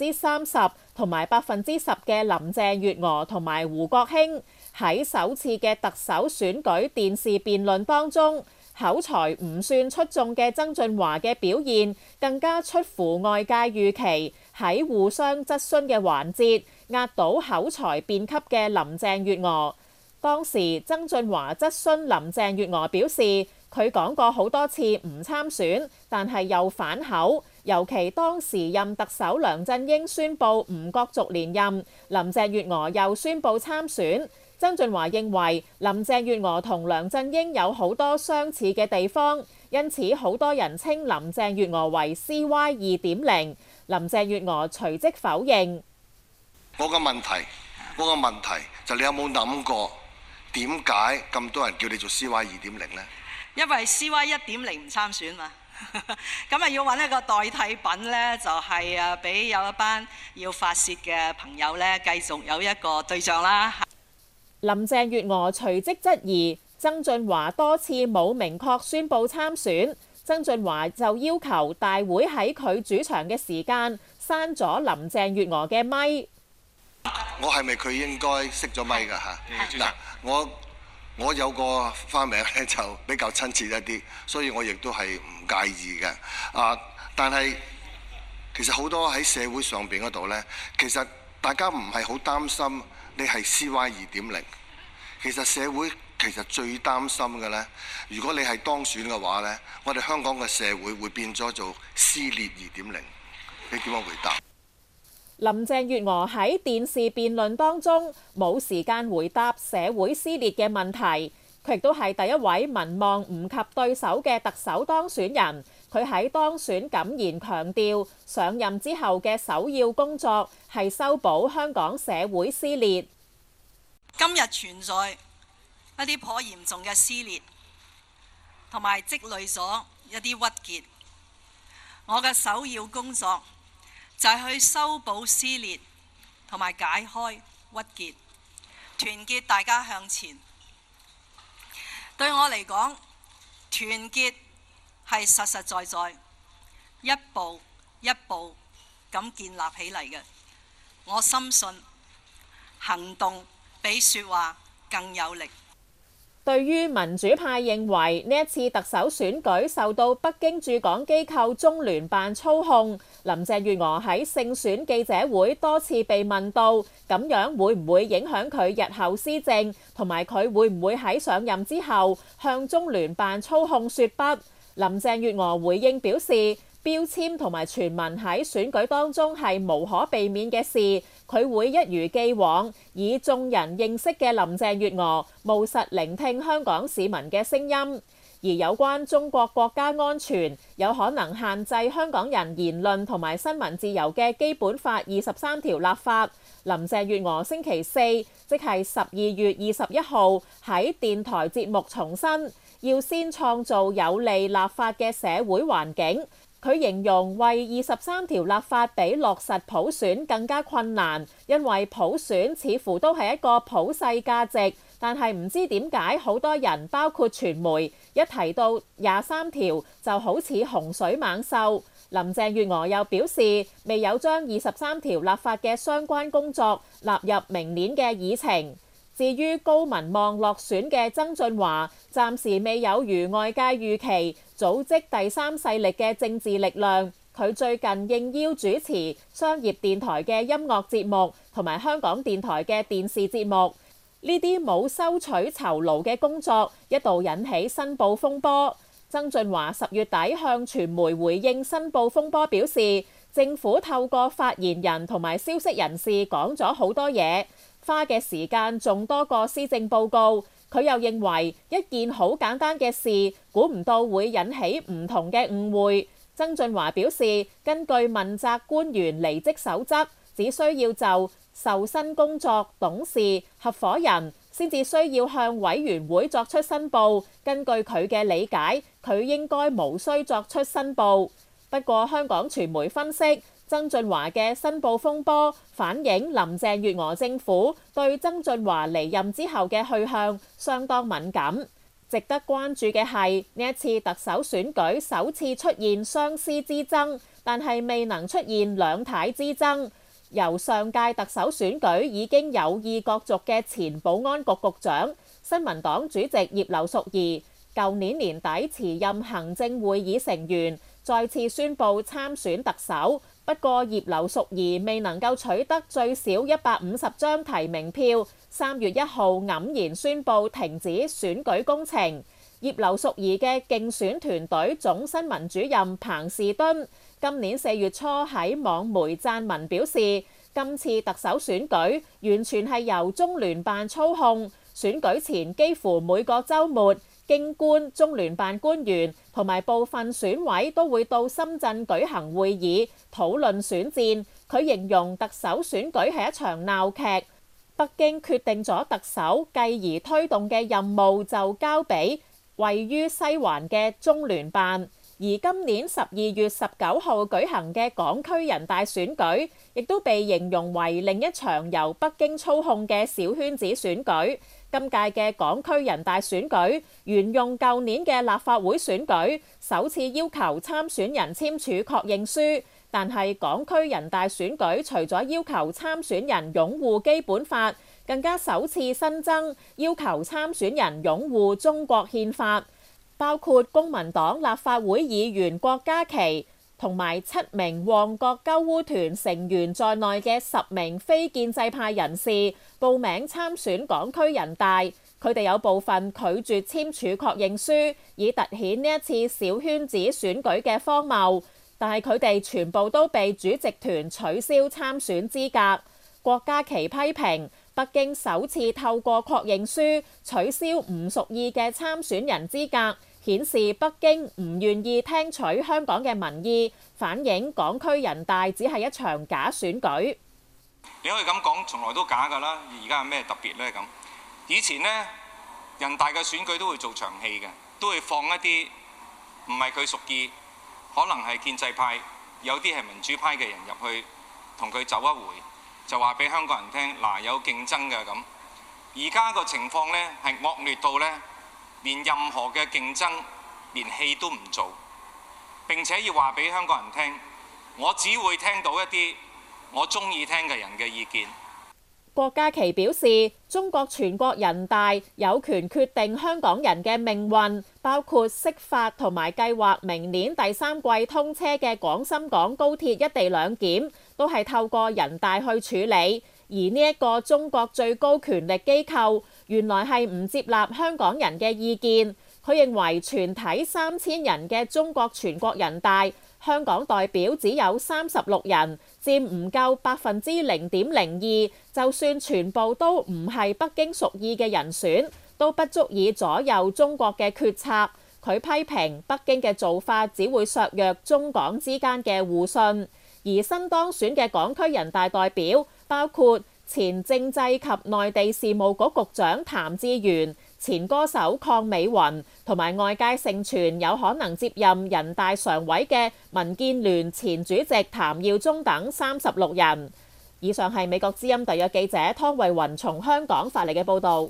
30%同埋10%嘅林鄭月娥同埋胡國興。喺首次嘅特首選舉電視辯論當中，口才唔算出眾嘅曾俊華嘅表現更加出乎外界預期，喺互相質詢嘅環節壓倒口才辯級嘅林鄭月娥。當時曾俊華質詢林鄭月娥表示，佢講過好多次唔參選，但係又反口，尤其當時任特首梁振英宣布唔角逐連任，林鄭月娥又宣布參選。曾俊華認為林鄭月娥同梁振英有好多相似嘅地方，因此好多人稱林鄭月娥為 CY 2.0。林鄭月娥隨即否認。 我個問題就你有冇諗過點解咁多人叫你做 CY 2.0呢？ 因為 CY 1.0唔參選嘛，咁啊要揾一個代替品呢，就係俾有一班要發泄嘅朋友呢，繼續有一個對象啦。 林鄭月娥隨即質疑曾俊華多次冇明確宣布參選， 曾俊華就要求大會喺佢主場嘅時間刪咗林鄭月娥嘅咪。 我係咪佢應該熄咗咪㗎嚇？嗱，我有個花名咧就比較親切一啲，所以我亦都係唔介意嘅。但係其實好多喺社會上邊嗰度呢，其實大家唔係好擔心你係 CY 2.0，其實社會其實最擔心嘅呢，如果你係當選嘅話呢，我哋香港嘅社會會變咗做撕裂2.0。你點樣回答？ 林鄭月娥喺電視辯論當中冇時間回答社會撕裂嘅問題，佢亦都係第一位民望唔及對手嘅特首當選人。佢喺當選感言強調，上任之後嘅首要工作係修補香港社會撕裂。 今日存在一啲頗嚴重嘅撕裂，同埋積累咗一啲鬱結。我嘅首要工作就係去修補撕裂，同埋解開鬱結，團結大家向前。對我嚟講，團結係實實在在一步一步咁建立起嚟嘅。我深信行動比說話更有力。 對於民主派認為呢一次特首選舉受到北京駐港機構中聯辦操控，林鄭月娥喺勝選記者會多次被問到咁樣會唔會影響佢日後施政，同埋佢會唔會喺上任之後向中聯辦操控說不？林鄭月娥回應表示，標籤同埋傳聞喺選舉當中係無可避免嘅事，佢會一如既往以眾人認識嘅林鄭月娥務實聆聽香港市民嘅聲音。而有關中國國家安全有可能限制香港人言論同埋新聞自由嘅基本法23條立法，林鄭月娥星期四即係12月21號喺電台節目重申，要先創造有利立法嘅社會環境。佢形容為23條立法比落實普選更加困難，因為普選似乎都係一個普世價值，但係唔知點解好多人包括傳媒一提到23條就好似洪水猛獸。林鄭月娥又表示，未有將23條立法嘅相關工作納入明年嘅議程。至於高民望落選嘅曾俊華，暫時未有如外界預期組織第三勢力嘅政治力量。佢最近應邀主持商業電台嘅音樂節目同埋香港電台嘅電視節目，呢啲冇收取酬勞嘅工作一度引起申報風波。曾俊華10月底向傳媒回應申報風波表示，政府透過發言人同埋消息人士講咗好多嘢，花嘅時間仲多過施政報告。佢又認為一件好簡單嘅事，估唔到會引起唔同嘅誤會。曾俊華表示，根據問責官員離職守則，只需要就受薪工作、董事、合夥人先至需要向委員會作出申報。根據佢嘅理解，佢應該無需作出申報。不過香港傳媒分析，曾俊華嘅申報風波反映林鄭月娥政府對曾俊華離任之後嘅去向相當敏感。值得關注嘅係呢一次特首選舉首次出現雙司之爭，但係未能出現兩太之爭。由上屆特首選舉已經有意角逐嘅前保安局局長、新民黨主席葉劉淑儀，舊年年底辭任行政會議成員，再次宣布參選特首。不過葉劉淑儀未能夠取得最少150張提名票，3月1號黯然宣布停止選舉工程。葉劉淑儀嘅競選團隊總新聞主任彭士敦今年4月初喺網媒撰文表示，今次特首選舉完全係由中聯辦操控，選舉前幾乎每個週末，京官、中聯辦官員同埋部分選委都會到深圳舉行會議討論選戰。佢形容特首選舉係一場鬧劇，北京決定咗特首，繼而推動嘅任務就交俾位於西環嘅中聯辦。而今年12月19號舉行嘅港區人大選舉，亦都被形容為另一場由北京操控嘅小圈子選舉。 今屆嘅港區人大選舉沿用舊年嘅立法會選舉，首次要求參選人簽署確認書。但係港區人大選舉除咗要求參選人擁護基本法，更加首次新增要求參選人擁護中國憲法，包括公民黨立法會議員郭家麒同埋7名旺角鳩烏團成員在內嘅10名非建制派人士報名參選港區人大，佢哋有部分拒絕簽署確認書，以凸顯呢一次小圈子選舉嘅荒謬。但係佢哋全部都被主席團取消參選資格。郭家麒批評北京首次透過確認書取消唔屬意嘅參選人資格，顯示北京唔願意聽取香港嘅民意，反映港區人大只係一場假選舉。 你可以咁講，從來都假㗎啦。而家有咩特別呢？咁以前呢，人大嘅選舉都會做場戲嘅，都會放一啲唔係佢屬意，可能係建制派，有啲係民主派嘅人入去同佢走一回，就話俾香港人聽，嗱，有競爭嘅咁。而家個情況呢係惡劣到呢，連任何嘅競爭連戲都唔做，並且要話俾香港人聽，我只會聽到一啲我中意聽嘅人嘅意見。 郭家麒表示，中國全國人大有權決定香港人嘅命運，包括釋法同埋計劃明年第3季通車嘅廣深港高鐵一地兩檢，都係透過人大去處理。而呢一個中國最高權力機構，原來係唔接納香港人嘅意見。佢認為全體3000人嘅中國全國人大，香港代表只有36人，佔唔夠0.02%，就算全部都唔係北京屬意嘅人選，都不足以左右中國嘅決策。佢批評北京嘅做法只會削弱中港之間嘅互信。而新當選嘅港區人大代表包括前政制及內地事務局局長譚志源、前歌手鄺美雲同埋外界盛傳有可能接任人大常委嘅民建聯前主席譚耀宗等36人。以上係美國之音特約記者湯慧雲從香港發嚟嘅報導。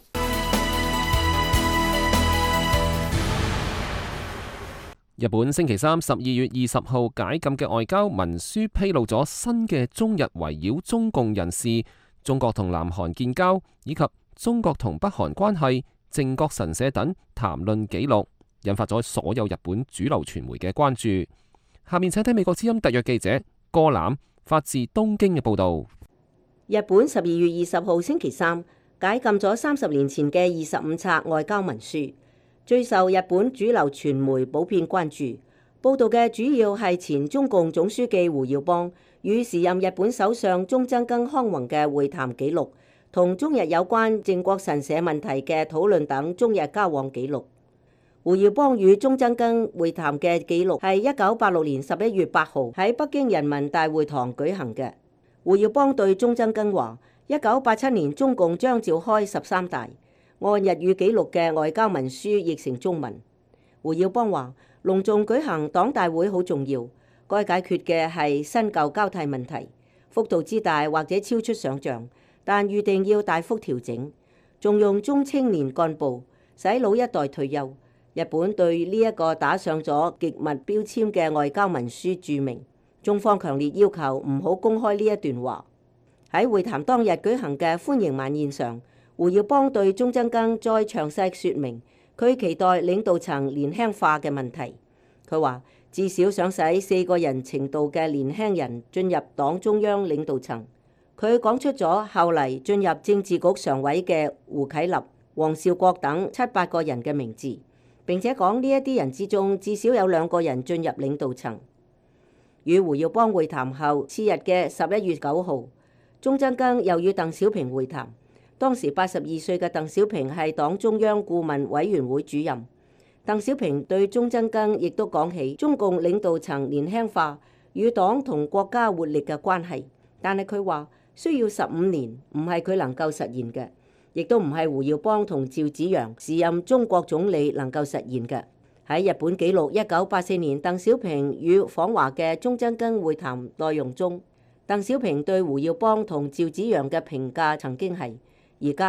日本星期三12月20號解禁嘅外交文書披露咗新嘅中日圍繞中共人士、中國同南韓建交以及中國同北韓關係、靖國神社等談論記錄，引發咗所有日本主流傳媒嘅關注。下面請睇美國之音特約記者歌欖發自東京嘅報導。 日本12月20號星期三解禁咗30年前嘅25冊外交文書，最受日本主流傳媒普遍關注。報導嘅主要係前中共總書記胡耀邦與時任日本首相中曾根康弘嘅會談記錄，同中日有關靖國神社問題嘅討論等中日交往記錄。胡耀邦與中曾根會談嘅記錄係1986年11月8號喺北京人民大會堂舉行嘅。胡耀邦對中曾根話：1987年中共將召開13大，按日語記錄嘅外交文書譯成中文。胡耀邦話：隆重舉行黨大會好重要，該解決嘅係新舊交替問題，幅度之大或者超出想像，但預定要大幅調整，重用中青年幹部，使老一代退休。日本對呢一個打上咗極密標籤嘅外交文書註明，中方強烈要求唔好公開呢一段話。喺會談當日舉行嘅歡迎晚宴上，胡耀邦對中曾根再詳細説明佢期待領導層年輕化嘅問題。佢話至少想使4個人程度嘅年輕人進入黨中央領導層。佢講出咗後嚟進入政治局常委嘅胡啟立、黃紹國等7、8個人嘅名字，並且講呢一啲人之中至少有2個人進入領導層。與胡耀邦會談後，次日嘅11月9號，中曾根又與鄧小平會談。當時82歲嘅鄧小平係黨中央顧問委員會主任。鄧小平對中曾根亦都講起中共領導層年輕化與黨同國家活力嘅關係，但係佢話需要15年，唔係佢能夠實現嘅，亦都唔係胡耀邦同趙紫陽時任中國總理能夠實現嘅。喺日本記錄1984年鄧小平與訪華嘅中曾根會談內容中，鄧小平對胡耀邦同趙紫陽嘅評價曾經係：而家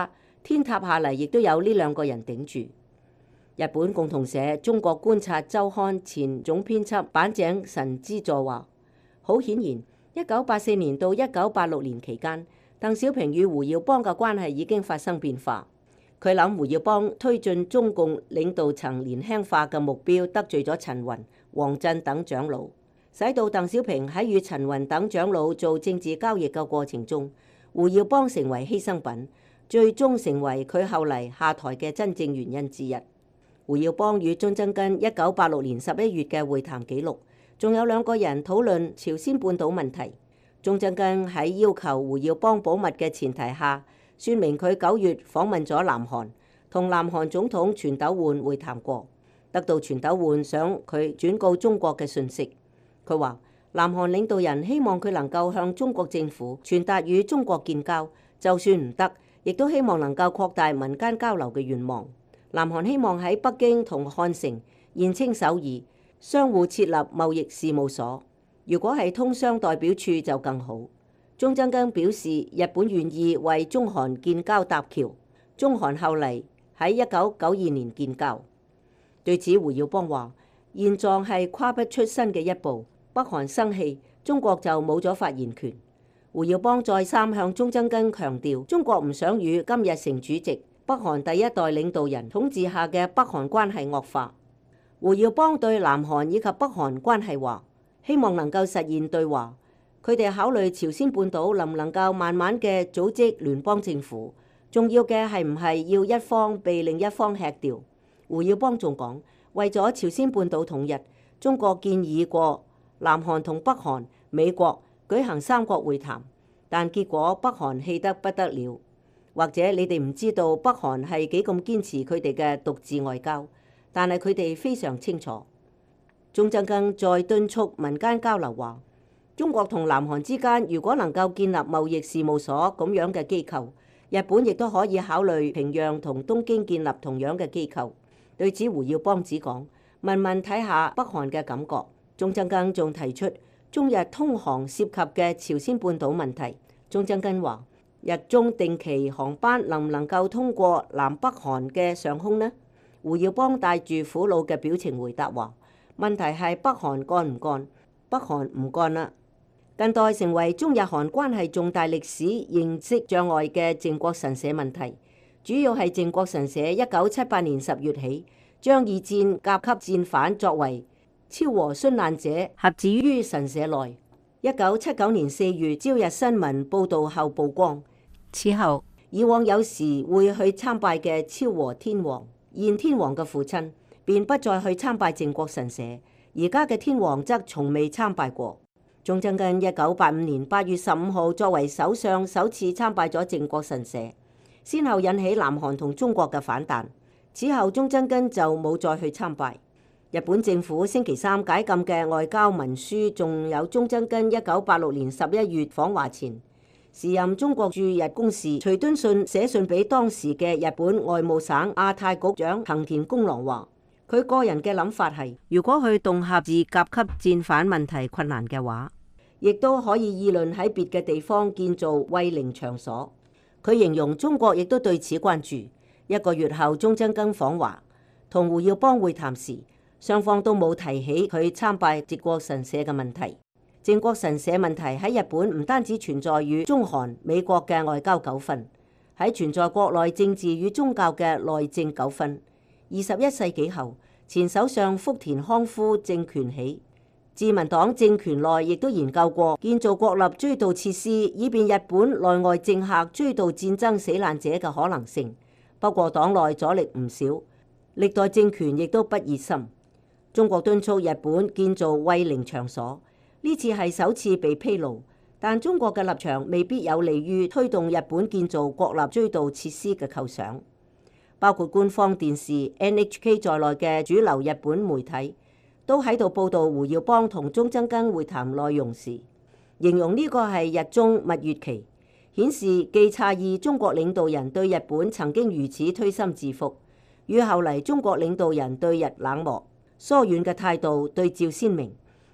天塌下嚟亦都有呢兩個人頂住。日本共同社中國觀察週刊前總編輯板井神之助話，好顯然1984年到1986年期間，鄧小平與胡耀邦嘅關係已經發生變化。佢諗胡耀邦推進中共領導層年輕化嘅目標得罪咗陳雲、王震等長老，使到鄧小平喺與陳雲等長老做政治交易嘅過程中，胡耀邦成為犧牲品，最終成為佢後嚟下台嘅真正原因之一。胡耀邦與鍾曾根1986年11月嘅會談記錄，仲有兩個人討論朝鮮半島問題。鍾曾根喺要求胡耀邦保密嘅前提下，説明佢9月訪問咗南韓，同南韓總統全斗煥會談過，得到全斗煥想佢轉告中國嘅訊息。佢話南韓領導人希望佢能夠向中國政府傳達與中國建交，就算唔得，亦都希望能夠擴大民間交流嘅願望。南韓希望喺北京同漢城、現稱首爾相互設立貿易事務所，如果係通商代表處就更好。鍾曾根表示，日本願意為中韓建交搭橋，中韓後嚟喺1992年建交。對此，胡耀邦話：現狀係跨不出新嘅一步，北韓生氣，中國就冇咗發言權。胡耀邦再三向鍾曾根強調，中國唔想與金日成主席、北韓第一代領導人統治下嘅北韓關係惡化。胡耀邦對南韓以及北韓關係話，希望能夠實現對話。佢哋考慮朝鮮半島能唔能夠慢慢嘅組織聯邦政府，重要嘅係唔係要一方被另一方吃掉。胡耀邦仲講，為咗朝鮮半島統一，中國建議過南韓同北韓、美國舉行三國會談，但結果北韓氣得不得了。或者你哋唔知道北韓係幾咁堅持佢哋嘅獨自外交，但係佢哋非常清楚。鍾曾根再敦促民間交流話，中國同南韓之間如果能夠建立貿易事務所咁樣嘅機構，日本亦都可以考慮平壤同東京建立同樣嘅機構。對此，胡耀邦只講問問睇下北韓嘅感覺。鍾曾根仲提出中日通航涉及嘅朝鮮半島問題。鍾曾根話，日中定期航班能唔能夠通過南北韓嘅上空呢？胡耀邦帶住苦惱嘅表情回答話，問題係北韓幹唔幹？北韓唔幹啦。近代成為中日韓關係重大歷史認識障礙嘅靖國神社問題，主要係靖國神社1978年10月起將二戰甲級戰犯作為超和殉難者合置於神社內。1979年4月朝日新聞報導後曝光，此後以往有時會去參拜嘅超和天皇、現天皇嘅父親便不再去參拜靖國神社，而家嘅天皇則從未參拜過。鍾曾根1985年8月15號作為首相首次參拜咗靖國神社，先後引起南韓同中國嘅反彈。此後鍾曾根就冇再去參拜。日本政府星期三解禁嘅外交文書，仲有鍾曾根1986年11月訪華前，時任中國駐日公使徐敦信寫信俾當時嘅日本外務省亞太局長藤田公郎話，佢個人嘅諗法係，如果去恫嚇自甲級戰犯問題困難嘅話，亦都可以議論喺別嘅地方建造慰靈場所。佢形容中國亦都對此關注。1個月後，鍾曾根訪華，同胡耀邦會談時，雙方都冇提起佢參拜靖國神社嘅問題。靖國神社問題喺日本唔單止存在與中韓、美國嘅外交糾紛，喺存在國內政治與宗教嘅內政糾紛。21世紀後，前首相福田康夫政權起，自民黨政權內亦都研究過建造國立追悼設施，以便日本內外政客追悼戰爭死難者嘅可能性。不過黨內阻力唔少，歷代政權亦都不熱心。中國敦促日本建造慰靈場所，呢次係首次被披露，但中國嘅立場未必有利於推動日本建造國立追悼設施嘅構想。包括官方電視 NHK 在內嘅主流日本媒體都喺度報導胡耀邦同鍾曾根會談內容時，形容呢個係日中蜜月期，顯示既詫異中國領導人對日本曾經如此推心置腹，與後嚟中國領導人對日冷漠疏遠嘅態度對照鮮明，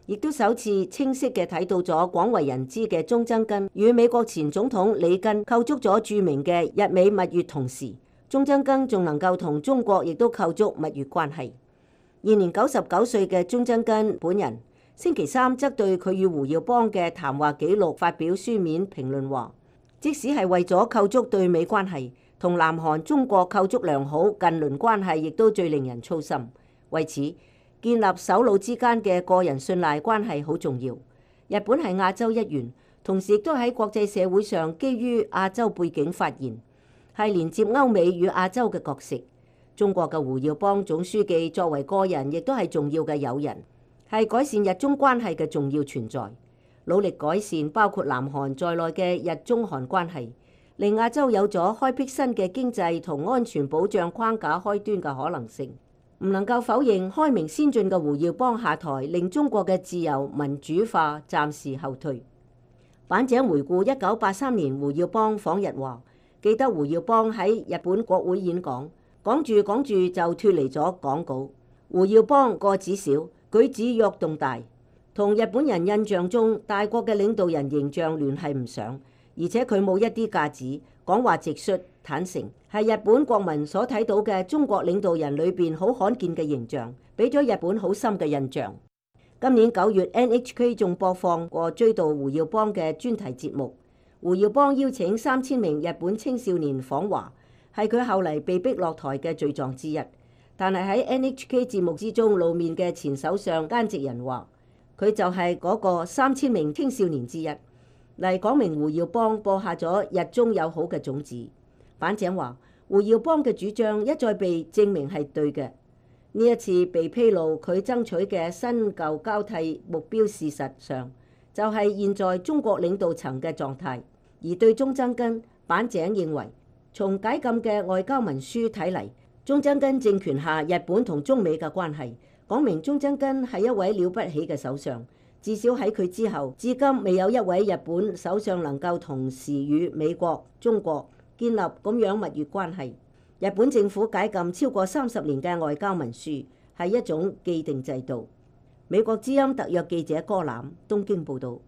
亦都首次清晰嘅睇到咗廣為人知嘅中曾根與美國前總統里根構築咗著名嘅日美蜜月，同時中曾根仲能夠同中國亦都構築蜜月關係。現年99歲嘅中曾根本人星期三則對佢與胡耀邦嘅談話記錄發表書面評論話，即使係為咗構築對美關係，同南韓、中國構築良好近鄰關係，亦都最令人操心。為此，建立首腦之間嘅個人信賴關係好重要。日本係亞洲一員，同時亦都喺國際社會上基於亞洲背景發言，係連接歐美與亞洲嘅角色。中國嘅胡耀邦總書記作為個人，亦都係重要嘅友人，係改善日中關係嘅重要存在，努力改善包括南韓在內嘅日中韓關係，令亞洲有咗開闢新嘅經濟同安全保障框架開端嘅可能性。唔能夠否認開明先進嘅胡耀邦下台，令中國嘅自由民主化暫時後退。板井回顧1983年胡耀邦訪日話，記得胡耀邦喺日本國會演講，講住講住就脫離咗講稿。胡耀邦個子小，舉止躍動大，同日本人印象中大國嘅領導人形象聯繫唔上，而且佢冇一啲架子，講話直率坦誠，係日本國民所睇到嘅中國領導人裏邊好罕見嘅形象，俾咗日本好深嘅印象。今年9月 NHK 仲播放過追悼胡耀邦嘅專題節目，胡耀邦邀請3000名日本青少年訪華，係佢後嚟被逼落台嘅罪狀之一。但係喺 NHK 節目之中露面嘅前首相菅直人話，佢就係嗰個3000名青少年之一，嚟講明胡耀邦播下咗日中友好嘅種子。板井話，胡耀邦嘅主張一再被證明係對嘅。呢一次被披露佢爭取嘅新舊交替目標，事實上就係現在中國領導層嘅狀態。而對中曾根，板井認為從解禁嘅外交文書睇嚟，中曾根政權下日本同中美嘅關係，講明中曾根係一位了不起嘅首相。至少喺佢之後，至今未有一位日本首相能夠同時與美國、中國建立咁樣蜜月關係。日本政府解禁超過30年嘅外交文書係一種既定制度。美國之音特約記者柯攬東京報導。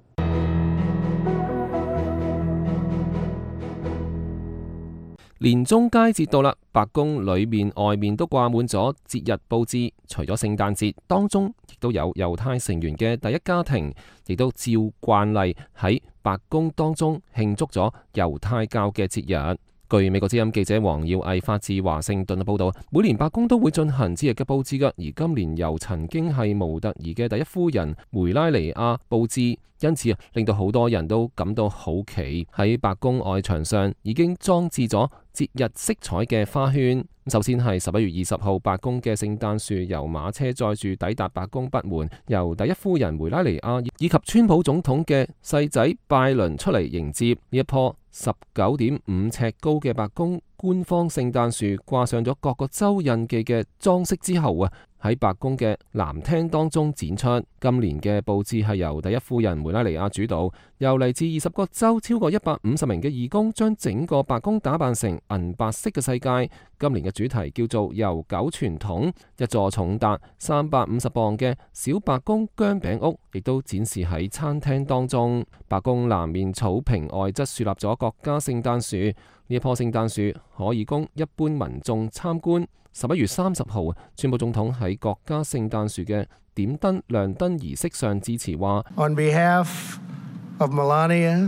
年中佳節到啦，白宮裏面外面都掛滿咗節日佈置。除咗聖誕節，當中亦都有猶太成員嘅第一家庭，亦都照慣例喺白宮當中慶祝咗猶太教嘅節日。據美國之音記者黃耀毅發自華盛頓嘅報道，每年白宮都會進行節日嘅佈置㗎，而今年由曾經係模特兒嘅第一夫人梅拉尼亞佈置，因此令到好多人都感到好奇。喺白宮外牆上已經裝置咗節日色彩嘅花圈。首先係11月20號，白宮嘅聖誕樹由馬車載住抵達白宮北門，由第一夫人梅拉尼亞以及川普總統嘅細仔拜倫出嚟迎接。呢一棵19.5尺高嘅白宮官方聖誕樹掛上咗各個州印記嘅裝飾之後喺白宮嘅南廳當中展出。今年嘅佈置係由第一夫人梅拉尼亞主導，由嚟自20個州超過150名嘅義工將整個白宮打扮成銀白色嘅世界。今年嘅主題叫做悠久傳統，一座重達350磅嘅小白宮薑餅屋亦都展示喺餐廳當中。白宮南面草坪外側樹立咗國家聖誕樹，呢一棵聖誕樹可以供一般民眾參觀。11月30號，川普總統喺國家聖誕樹嘅點燈亮燈儀式上致辭話：On behalf of Melania,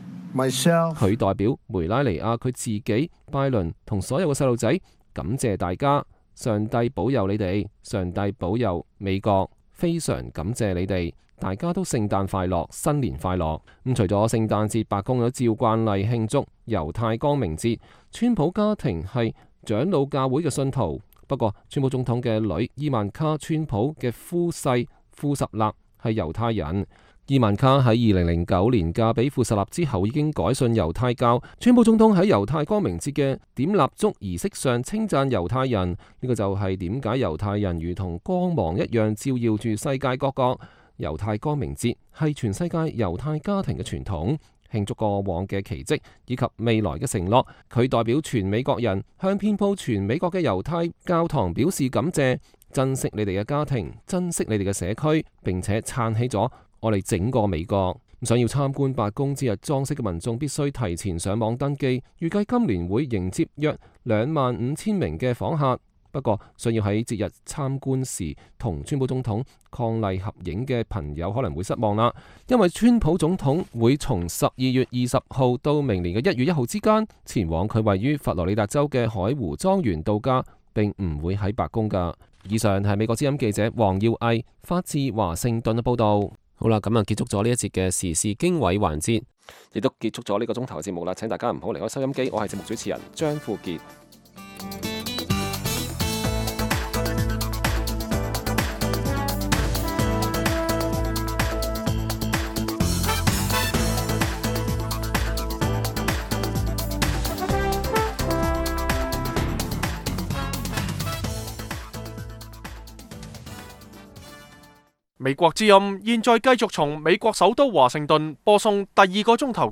myself，佢代表梅拉尼亞佢自己、拜倫同所有嘅細路仔，感謝大家，上帝保佑你哋，上帝保佑美國，非常感謝你哋，大家都聖誕快樂，新年快樂。除咗聖誕節，白宮都照慣例慶祝猶太光明節。川普家庭係長老教會嘅信徒，不過川普總統嘅女伊曼卡川普嘅夫婿庫什納係猶太人。伊曼卡喺2009年嫁俾庫什納之後已經改信猶太教。川普總統喺猶太光明節嘅點蠟燭儀式上稱讚猶太人，呢個就係點解猶太人如同光芒一樣照耀住世界各國。猶太光明節係全世界猶太家庭嘅傳統，慶祝過往嘅奇蹟以及未來嘅承諾。佢代表全美國人向遍佈全美國嘅猶太教堂表示感謝， 珍惜你哋嘅家庭，珍惜你哋嘅社區，並且撐起咗我哋整個美國。想要參觀白宮節日裝飾嘅民眾必須提前上網登記，預計今年會迎接約25,000名嘅訪客。不過，想要喺節日參觀時同川普總統伉儷合影嘅朋友可能會失望啦，因為川普總統會從12月20號到明年嘅1月1號之間前往佢位於佛羅里達州嘅海湖莊園度假，並唔會喺白宮㗎。以上係美國之音記者黃耀毅發自華盛頓嘅報導。好啦，咁啊結束咗呢一節嘅時事經緯環節，亦都結束咗呢個鐘頭嘅節目啦。請大家唔好離開收音機，我係節目主持人張富傑。 美國之音現在繼續從美國首都華盛頓播送第2個鐘頭